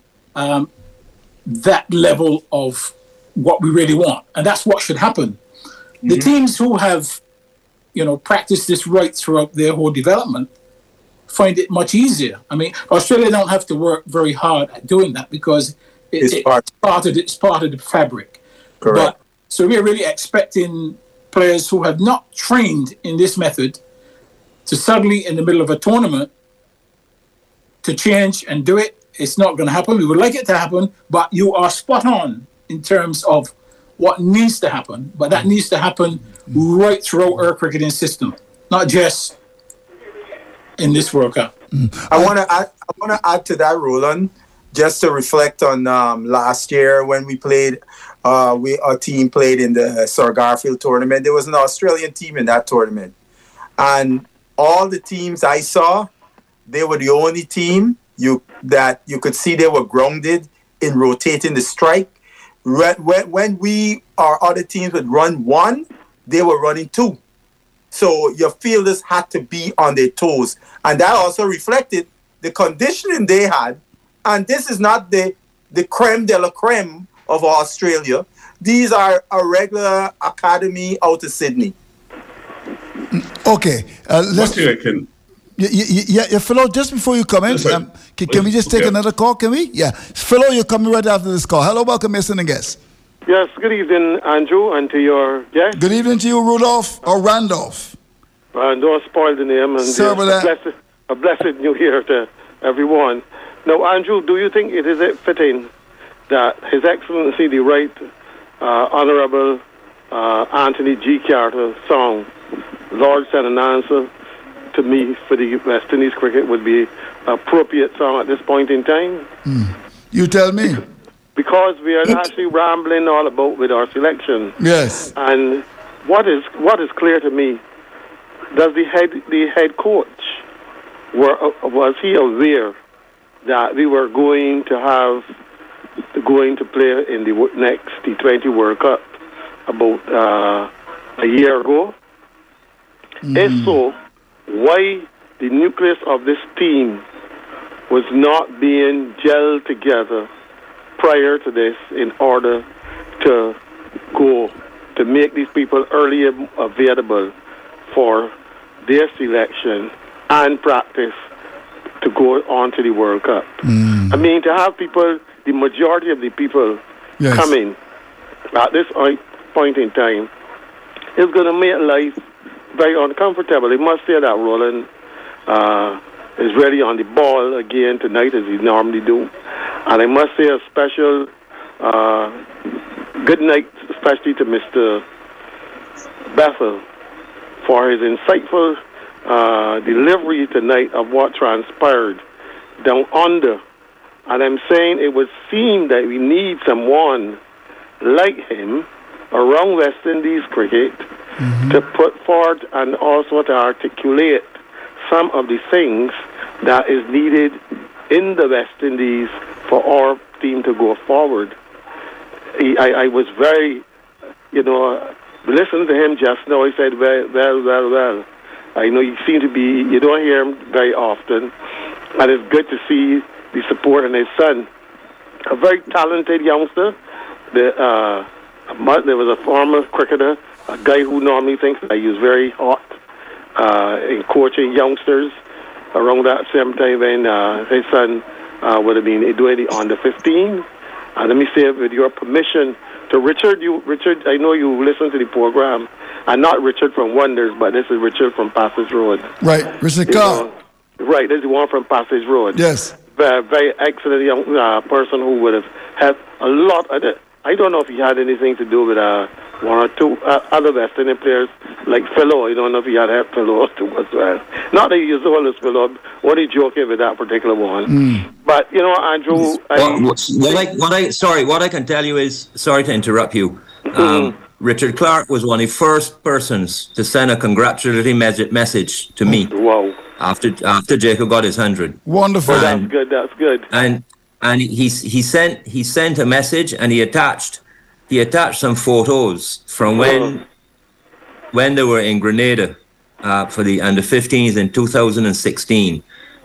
that level of what we really want, and that's what should happen. The teams who have, practiced this right throughout their whole development find it much easier. I mean, Australia don't have to work very hard at doing that because it's part of the fabric. Correct. But, so we're really expecting players who have not trained in this method to suddenly, in the middle of a tournament, to change and do it. It's not going to happen. We would like it to happen, but you are spot on in terms of what needs to happen. But that needs to happen right throughout our cricketing system, not just in this World Cup. I want to add to that, Roland, just to reflect on last year when we played. Our team played in the Sir Garfield tournament. There was an Australian team in that tournament, and all the teams I saw, they were the only team that you could see they were grounded in rotating the strike. when our other teams would run one, they were running two. So your fielders had to be on their toes. And that also reflected the conditioning they had. And this is not the creme de la creme of Australia. These are a regular academy out of Sydney. Okay. Let's... Yeah, Philo, just before you come in, can we just take another call? Can we? Yeah. Philo, you're coming right after this call. Hello, welcome, listening guest. Yes, good evening, Andrew, and to your guest. Good evening to you, Rudolph or Randolph. Don't spoil the name. And a blessed new year to everyone. Now, Andrew, do you think it is fitting that His Excellency, the Right Honourable Anthony G. Carter song, Lord Send an Answer to Me for the West Indies cricket would be appropriate song at this point in time? You tell me. Because we are actually rambling all about with our selection. Yes. And what is clear to me, does the head coach was he aware that we were going to play in the next T20 World Cup about a year ago? If so, why the nucleus of this team was not being gelled together prior to this in order to make these people earlier available for their selection and practice to go on to the World Cup? I mean, to have people, the majority of the people coming at this point in time is going to make life very uncomfortable. I must say that Roland is really on the ball again tonight as he normally do. And I must say a special good night, especially to Mr. Bethel for his insightful delivery tonight of what transpired down under. And I'm saying it would seem that we need someone like him around West Indies cricket to put forward and also to articulate some of the things that is needed in the West Indies for our team to go forward. I was very, listening to him just now, he said, well. I know you don't hear him very often, and it's good to see the support in his son. A very talented youngster. There was a former cricketer, a guy who normally thinks that he was very hot in coaching youngsters around that same time when his son would have been doing the under 15. And let me say, with your permission, to Richard, I know you listen to the program, and not Richard from Wonders, but this is Richard from Passage Road. Right, Richard Clark. Right, this is the one from Passage Road. Yes. Very excellent young person who would have had a lot. I don't know if he had anything to do with one or two other West Indian players like Philo. I don't know if he had helped Philo too as well. Not that he is all as Philo, only joking with that particular one. But Andrew, what I can tell you is, sorry to interrupt you. Richard Clark was one of the first persons to send a congratulatory message to me. Wow. After Jacob got his 100. Wonderful. Well, that's good. And he sent a message, and he attached some photos from when they were in Grenada for the under 15s in 2016.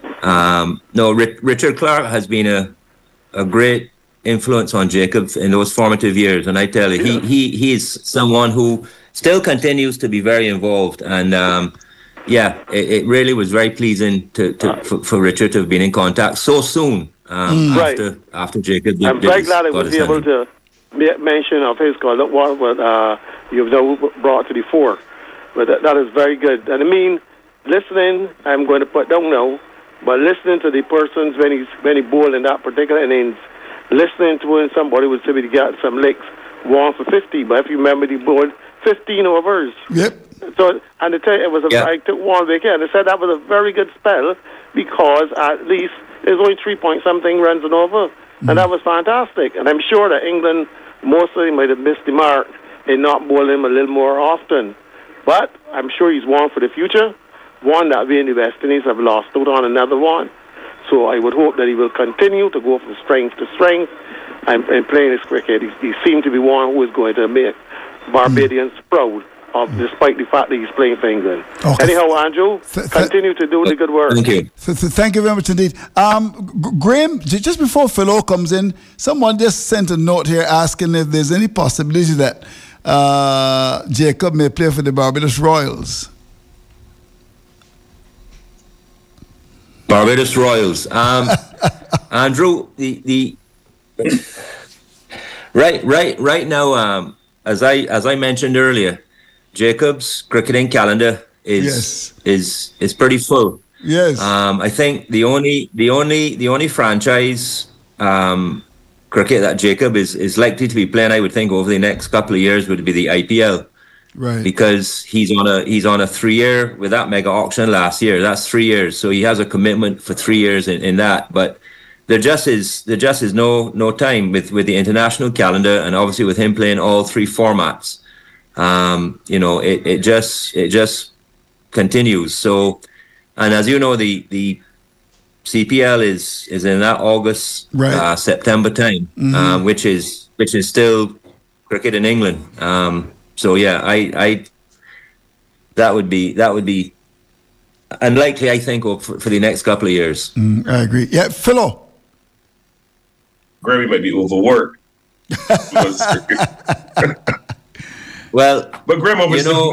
Richard Clark has been a great influence on Jacob in those formative years, and I tell you, he is someone who still continues to be very involved, and it really was very pleasing for Richard to have been in contact so soon after Jacob. I'm very glad I was able to make mention of his call. Look what you've now brought to the fore. But that is very good. And I mean, listening, I'm going to put down now, but listening to the persons when he bowled in that particular innings, listening to when somebody was able to get some licks, 1 for 50. But if you remember, he bowled 15 overs. Yep. So, and it was I took 1 wicket, and I said that was a very good spell because at least there's only 3-point-something runs and over, and that was fantastic. And I'm sure that England mostly might have missed the mark in not bowling him a little more often. But I'm sure he's one for the future, one that we in the West Indies have lost out on another one. So I would hope that he will continue to go from strength to strength. and playing his cricket. He seemed to be one who was going to make Barbadians proud, despite the fact that he's playing for England. Okay. Anyhow, Andrew, continue to do the good work. Thank you. Thank you very much indeed. Graham, just before Philo comes in, someone just sent a note here asking if there's any possibility that Jacob may play for the Barbados Royals. Barbados Royals. Andrew, the right now, as I mentioned earlier, Jacob's cricketing calendar is pretty full. Yes. I think the only franchise cricket that Jacob is likely to be playing, I would think, over the next couple of years would be the IPL. Right. Because he's on a 3-year with that mega auction last year. That's 3 years, so he has a commitment for 3 years in that. But there just is no time with the international calendar, and obviously with him playing all 3 formats. It just continues. So, and as you know, the CPL is in that August September time, which is still cricket in England. So yeah, I that would be unlikely, I think, for the next couple of years. I agree. Yeah, Philo. Grammy might be overworked. Well, but Graham,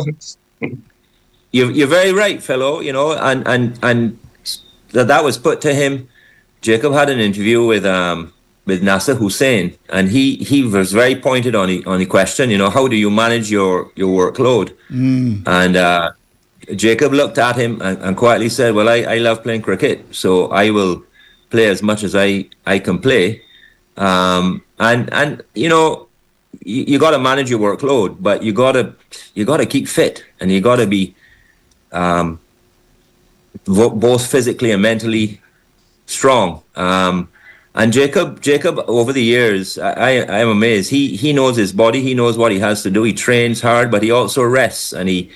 you're very right, Philo. And that was put to him. Jacob had an interview with Nasser Hussain, and he was very pointed on the question. How do you manage your workload? And Jacob looked at him and quietly said, "Well, I love playing cricket, so I will play as much as I can play." And you got to manage your workload, but you got to keep fit, and you got to be both physically and mentally strong. And Jacob, over the years, I am amazed. He knows his body. He knows what he has to do. He trains hard, but he also rests. And he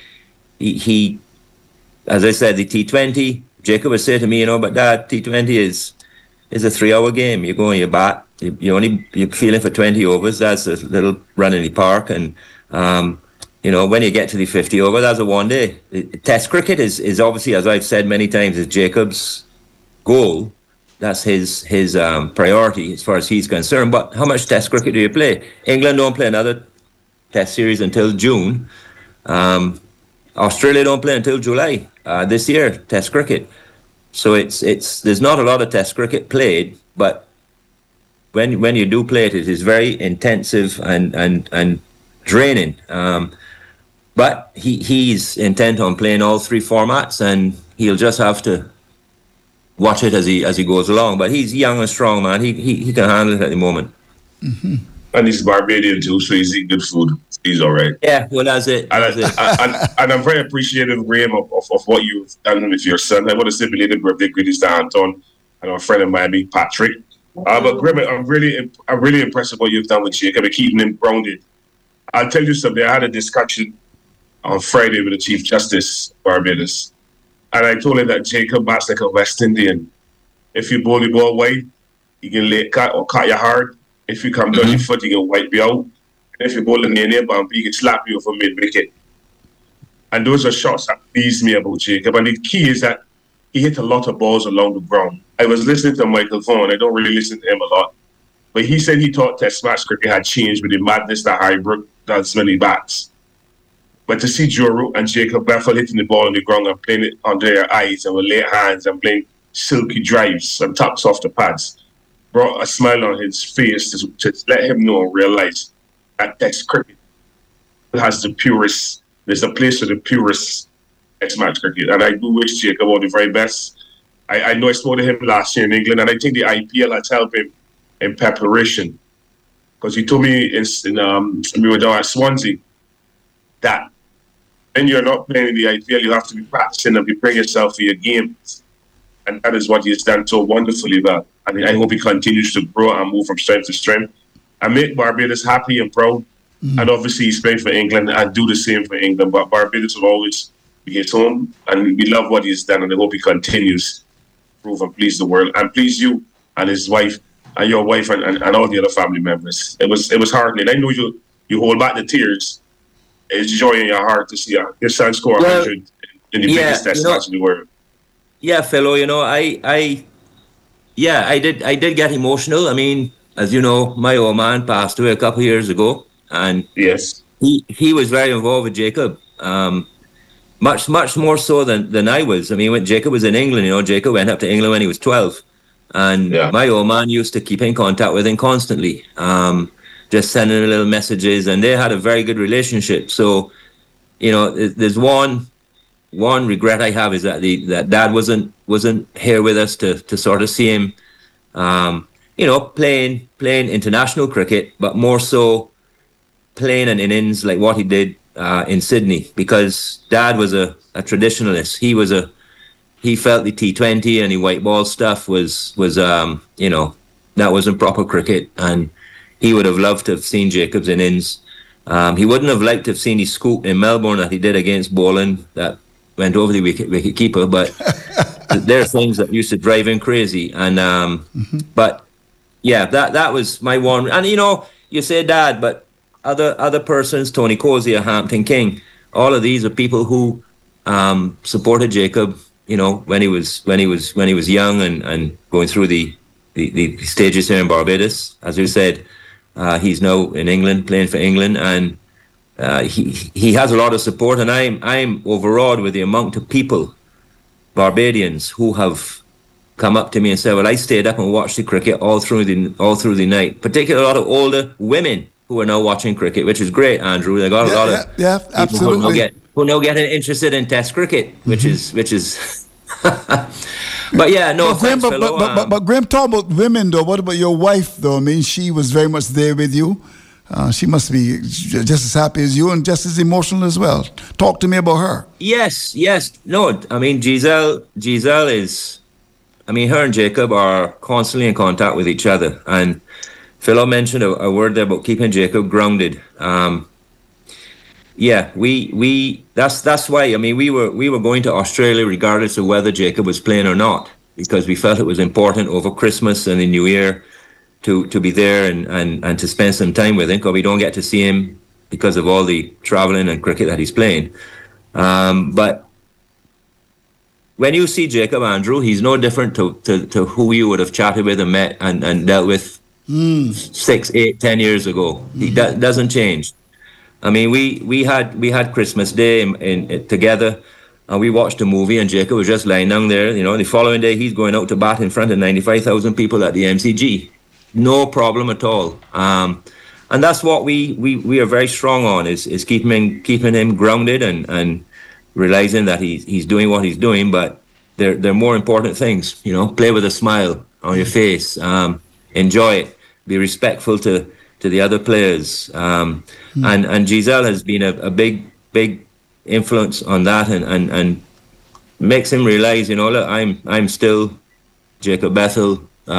as I said, the T20. Jacob would say to me, but Dad, T20 is a 3-hour game. You go and you bat. You're feeling for 20 overs. That's a little run in the park. And when you get to the 50 over, that's a 1 day. Test cricket is obviously, as I've said many times, is Jacob's goal. That's his priority as far as he's concerned. But how much Test cricket do you play? England don't play another Test series until June. Australia don't play until July this year. Test cricket. So there's not a lot of Test cricket played, but when you do play it, it is very intensive and draining. But he's intent on playing all 3 formats, and he'll just have to watch it as he goes along. But he's young and strong, man. He can handle it at the moment. Mm-hmm. And he's Barbadian too, so he's eating good food. He's all right. Yeah, well, that's it. And I'm very appreciative, Graham, of what you've done with your son. I want to say belated birthday greetings to Anton and our friend in Miami, Patrick. But Graham, I'm really impressed with what you've done with Jacob and keeping him grounded. I'll tell you something. I had a discussion on Friday with the Chief Justice of Barbados, and I told him that Jacob bats like a West Indian. If you bowl the ball wide, he can lay cut or cut you hard. If you come down your foot, he can wipe you out. And if you bowl in the near bump, he can slap you over mid-wicket. And those are shots that please me about Jacob. And the key is that he hit a lot of balls along the ground. I was listening to Michael Vaughan. I don't really listen to him a lot. But he said he thought Test match cricket had changed with the madness that Harry Brook does when he bats. But to see Joe Root and Jacob Bethel hitting the ball on the ground and playing it under their eyes and with late hands and playing silky drives and taps off the pads brought a smile on his face to let him know and realize that Test cricket has the purest, there's a place for the purest Test match cricket. And I do wish Jacob all the very best. I know I spoke to him last year in England, and I think the IPL has helped him in preparation. Because he told me we were down at Swansea that when you're not playing in the IPL, you have to be practicing and preparing yourself for your games. And that is what he has done so wonderfully well. And I hope he continues to grow and move from strength to strength and make Barbados happy and proud. And obviously he's playing for England and do the same for England. But Barbados will always be his home. And we love what he's done, and I hope he continues to prove and please the world and please you and his wife and your wife and all the other family members. It was heartening. I know you hold back the tears. It's joy in your heart to see your son score 100 in the biggest test match in the world. Yeah, Philo, I did get emotional. I mean, as you know, my old man passed away a couple of years ago, and yes, he was very involved with Jacob, much more so than I was. I mean, when Jacob was in England, Jacob went up to England when he was 12, and my old man used to keep in contact with him constantly, just sending him little messages, and they had a very good relationship. So, there's one regret I have is that that Dad wasn't here with us to sort of see him, playing international cricket, but more so playing an innings like what he did in Sydney, because Dad was a traditionalist. He felt the T20 and the white ball stuff was that wasn't proper cricket, and he would have loved to have seen Jacob's innings. He wouldn't have liked to have seen his scoop in Melbourne that he did against Boland that went over the wicket keeper, but there are things that used to drive him crazy. And but yeah, that was my one. And you say Dad, but other persons, Tony Cozier, Hampton King, all of these are people who supported Jacob, when he was young and going through the stages here in Barbados. As you said, he's now in England, playing for England, and he has a lot of support, and I'm overawed with the amount of people, Barbadians, who have come up to me and said, "Well, I stayed up and watched the cricket all through the night." Particularly a lot of older women who are now watching cricket, which is great, Andrew. They got a lot of people absolutely who now getting interested in Test cricket, which is. But yeah, no. But Graham, talk about women though. What about your wife though? I mean, she was very much there with you. She must be just as happy as you and just as emotional as well. Talk to me about her. Yes. No, I mean, Giselle is, her and Jacob are constantly in contact with each other. And Philo mentioned a word there about keeping Jacob grounded. Yeah, that's why, we were going to Australia regardless of whether Jacob was playing or not, because we felt it was important over Christmas and the New Year to be there and to spend some time with him, because we don't get to see him because of all the traveling and cricket that he's playing. But when you see Jacob, Andrew, he's no different to who you would have chatted with and met and dealt with 6, 8, 10 years ago. He doesn't change. We had Christmas Day together, and we watched a movie, and Jacob was just lying down there. The following day he's going out to bat in front of 95,000 people at the MCG. No problem at all. And that's what we are very strong on, is keeping him grounded and realizing that he's doing what he's doing, but there are more important things. Play with a smile on your face, enjoy it, be respectful to the other players. And Giselle has been a big influence on that, and makes him realize, look, I'm still Jacob Bethel,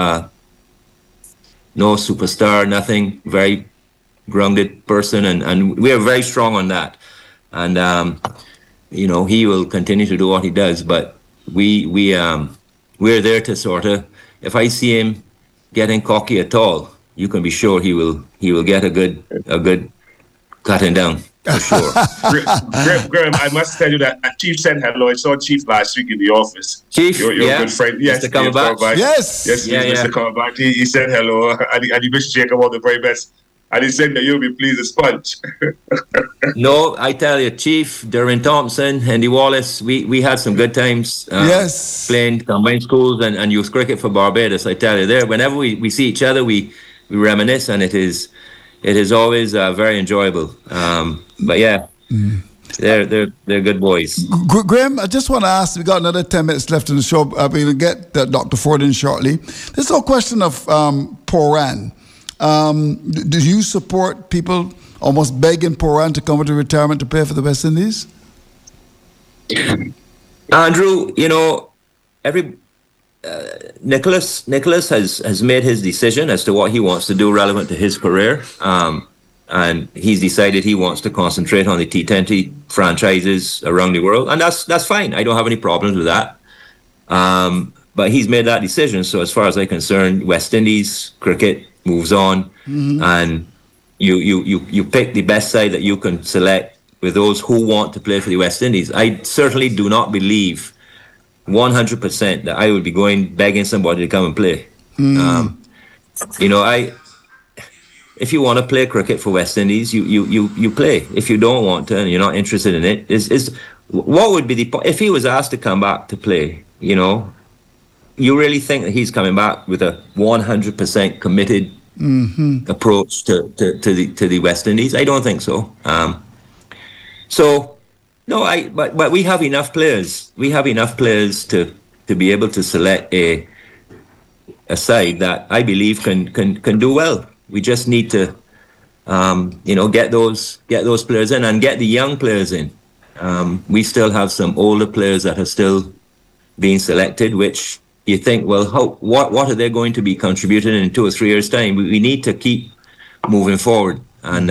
no superstar, nothing, very grounded person, and we are very strong on that. And he will continue to do what he does, but we're there to sort of, if I see him getting cocky at all, you can be sure he will get a good cutting down, for sure. Graham, I must tell you that Chief said hello. I saw Chief last week in the office. Chief, your good friend. Yes, Mr. Cumberbatch. Yes, Mr. Cumberbatch. He said hello, and he wished Jacob all the very best. And he said that you'll be pleased as punch. No, I tell you, Chief, Derwin Thompson, Hendy Wallace, we had some good times. Playing combined schools and youth cricket for Barbados. I tell you, whenever we see each other, we reminisce, and it is always very enjoyable. But yeah, they're good boys. Graham, I just want to ask, we got another 10 minutes left in the show. We'll get Dr. Ford in shortly. This whole question of Pooran. Do you support people almost begging Pooran to come into retirement to play for the West Indies? Andrew, Nicholas has made his decision as to what he wants to do relevant to his career, and he's decided he wants to concentrate on the T20 franchises around the world, and that's fine. I don't have any problems with that. but he's made that decision. So as far as I'm concerned, West Indies cricket moves on, and you pick the best side that you can select with those who want to play for the West Indies. I certainly do not believe 100% that I would be going begging somebody to come and play. If you want to play cricket for West Indies, you play. If you don't want to and you're not interested in it, what would be the point? If he was asked to come back to play, you really think that he's coming back with a 100% committed approach to the West Indies? I don't think so. But we have enough players. We have enough players to be able to select a side that I believe can do well. We just need to, get those players in and get the young players in. We still have some older players that are still being selected, which you think, well, what are they going to be contributing in 2 or 3 years' time? We need to keep moving forward. And,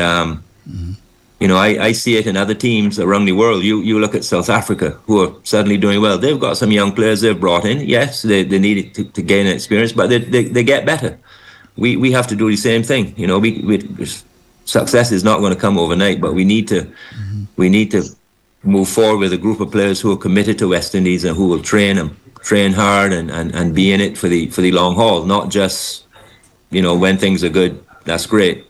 I see it in other teams around the world. You look at South Africa, who are suddenly doing well. They've got some young players they've brought in. Yes, they need to gain experience, but they get better. We have to do the same thing. Success is not going to come overnight, but we need to move forward with a group of players who are committed to West Indies and who will train hard and be in it for the long haul, not just when things are good. That's great.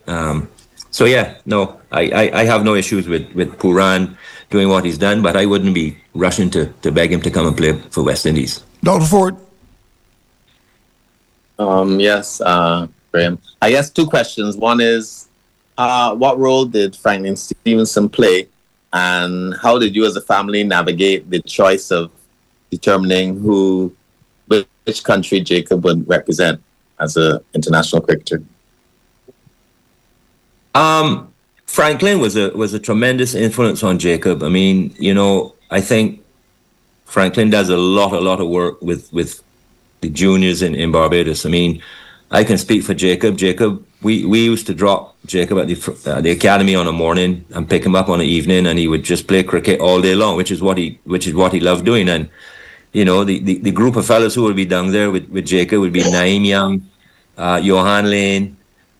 I have no issues with Pooran doing what he's done, but I wouldn't be rushing to beg him to come and play for West Indies. Dr. Ford. Yes, Graham. I guess 2 questions. One is, what role did Franklin Stevenson play, and how did you as a family navigate the choice of determining which country Jacob would represent as an international cricketer? Franklin was a tremendous influence on Jacob. I mean, I think Franklin does a lot of work with the juniors in Barbados. I mean, I can speak for Jacob. We used to drop Jacob at the academy on a morning and pick him up on an evening, and he would just play cricket all day long, which is what he loved doing. And the group of fellas who would be down there with Jacob would be Naeem Young, Johan Lane.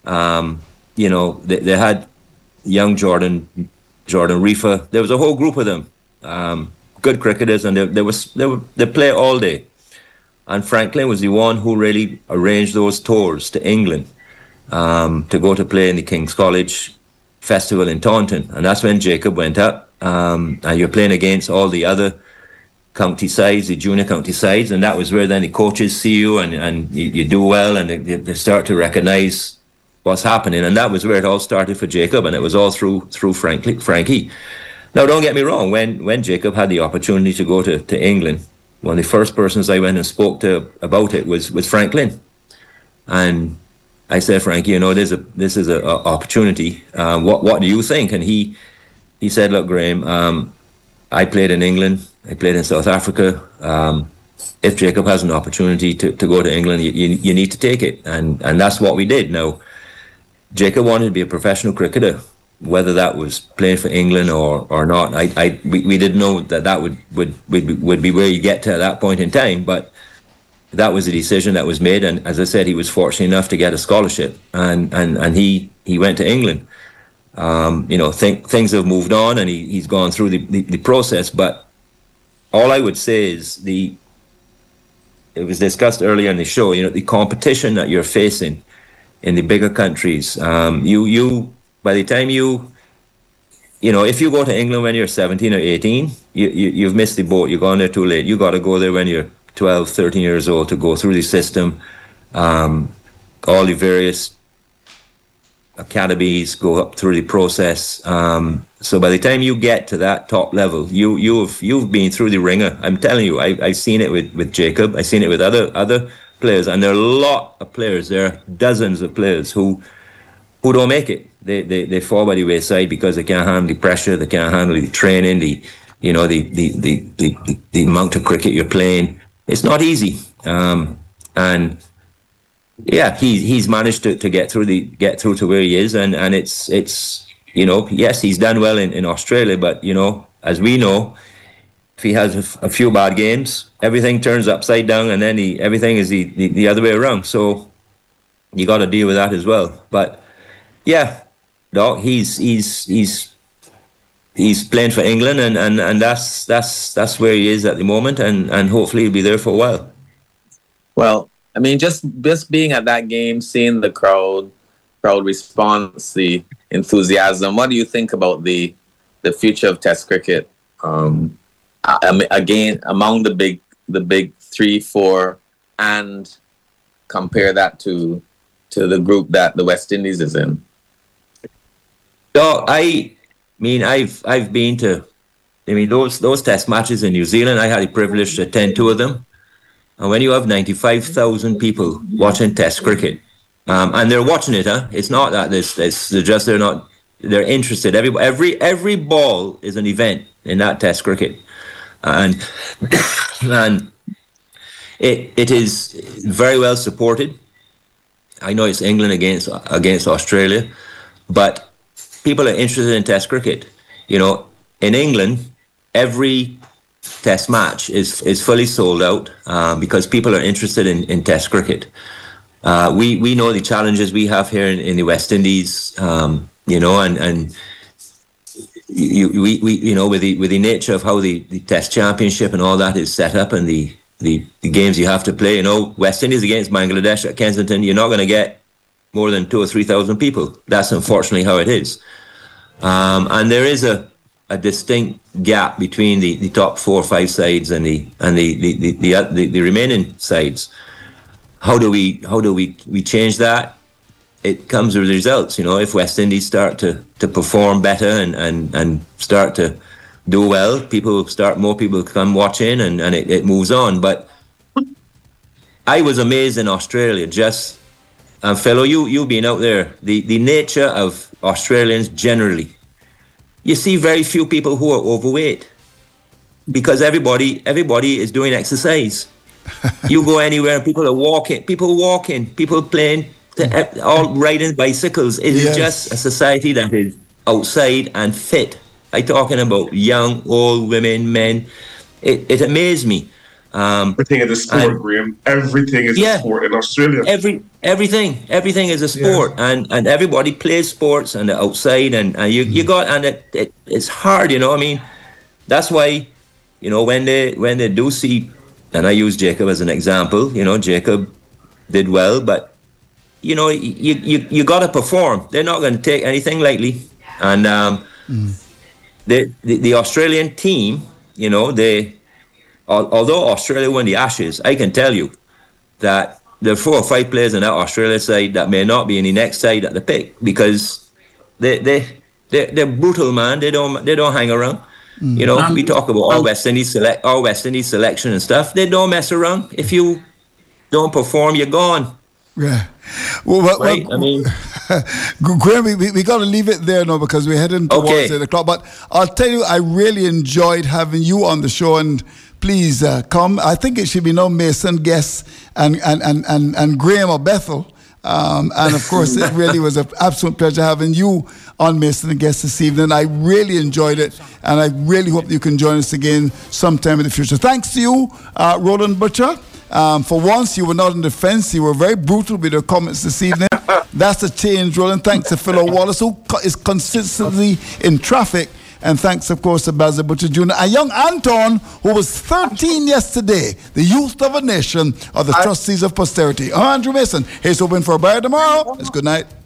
They had young Jordan Reefer. There was a whole group of them, good cricketers, and they play all day. And Franklin was the one who really arranged those tours to England to go to play in the King's College Festival in Taunton. And that's when Jacob went up. And you're playing against all the other county sides, the junior county sides. And that was where then the coaches see you and you do well, and they start to recognize what's happening. And that was where it all started for Jacob. And it was all through Frankie. Now, don't get me wrong. When Jacob had the opportunity to go to England, one of the first persons I went and spoke to about it was Franklin. And I said, Frankie, this is an opportunity. What do you think? And he said, look, Graham, I played in England. I played in South Africa. If Jacob has an opportunity to go to England, you need to take it. And that's what we did. Now, Jacob wanted to be a professional cricketer. Whether that was playing for England or not, we didn't know that would be where you get to at that point in time. But that was the decision that was made, and as I said, he was fortunate enough to get a scholarship, and he went to England. Things have moved on, and he's gone through the process. But all I would say is it was discussed earlier in the show. The competition that you're facing in the bigger countries. By the time if you go to England when you're 17 or 18, you've missed the boat. You've gone there too late. You got to go there when you're 12, 13 years old to go through the system. All the various academies go up through the process. So by the time you get to that top level, you've been through the ringer. I'm telling you, I've seen it with Jacob. I've seen it with other players, and there are a lot of players. There are dozens of players who don't make it. They fall by the wayside because they can't handle the pressure, they can't handle the training, the amount of cricket you're playing. It's not easy. And yeah, he's managed to get through to where he is, and it's. Yes, he's done well in Australia, but as we know, he has to be 100% committed to West Indies. And that's what he did. And he was fortunate enough to get a scholarship. And that was where then the coaches see you and you do well, and they start to recognize what's happening. And that was where it all started for Jacob. And as I said, he was fortunate enough to get a scholarship. And if he has a few bad games, everything turns upside down, and then everything is the other way around. So you got to deal with that as well. But yeah, Doc, he's playing for England, and that's where he is at the moment, and hopefully he'll be there for a while. Well, I mean, just being at that game, seeing the crowd response, the enthusiasm. What do you think about the future of Test cricket? Again, among the big 3, 4, and compare that to the group that the West Indies is in. So I've been to, those Test matches in New Zealand. I had the privilege to attend 2 of them, and when you have 95,000 people watching Test cricket, and they're watching it, it's not that they're interested. Every ball is an event in that Test cricket. And it is very well supported. I know it's England against Australia, but people are interested in Test cricket. In England, every Test match is fully sold out because people are interested in Test cricket. We know the challenges we have here in the West Indies, and with the nature of how the Test Championship and all that is set up, and the games you have to play. West Indies against Bangladesh at Kensington, you're not going to get more than 2,000 or 3,000 people. That's unfortunately how it is. And there is a distinct gap between the top 4 or 5 sides and the remaining sides. How do we change that? It comes with results. If West Indies start to perform better and start to do well, more people come watching, and it moves on. But I was amazed in Australia, and fellow, you being out there, the nature of Australians generally. You see very few people who are overweight because everybody is doing exercise. You go anywhere and people are walking, people playing, all riding bicycles. It is just a society that is outside and fit. I'm talking about young, old, women, men. It amazed me. Everything is a sport, Graham. Everything is a sport in Australia. Everything is a sport, and everybody plays sports and they're outside, and it's hard, that's why, when they do see, and I use Jacob as an example, Jacob did well, but you got to perform. They're not going to take anything lightly, and the Australian team, although Australia won the Ashes, I can tell you that there are 4 or 5 players in that Australia side that may not be in the next side that they pick because they're brutal, man. They don't hang around. We talk about all West Indies selection and stuff. They don't mess around. If you don't perform, you're gone. Yeah. Well, Graham, we got to leave it there now because we're heading towards 8 o'clock. But I'll tell you, I really enjoyed having you on the show, and please come. I think it should be no Mason Guest and Graham or Bethel. And of course, it really was an absolute pleasure having you on Mason and Guest this evening. I really enjoyed it, and I really hope you can join us again sometime in the future. Thanks to you, Roland Butcher. For once, you were not on the fence. You were very brutal with your comments this evening. That's a change, Roland. Thanks to Philo Wallace, who is consistently in traffic. And thanks, of course, to Basil Butcher Jr. and young Anton, who was 13 yesterday, the youth of a nation of the trustees of posterity. I'm Andrew Mason. Here's hoping for a better tomorrow. It's good night.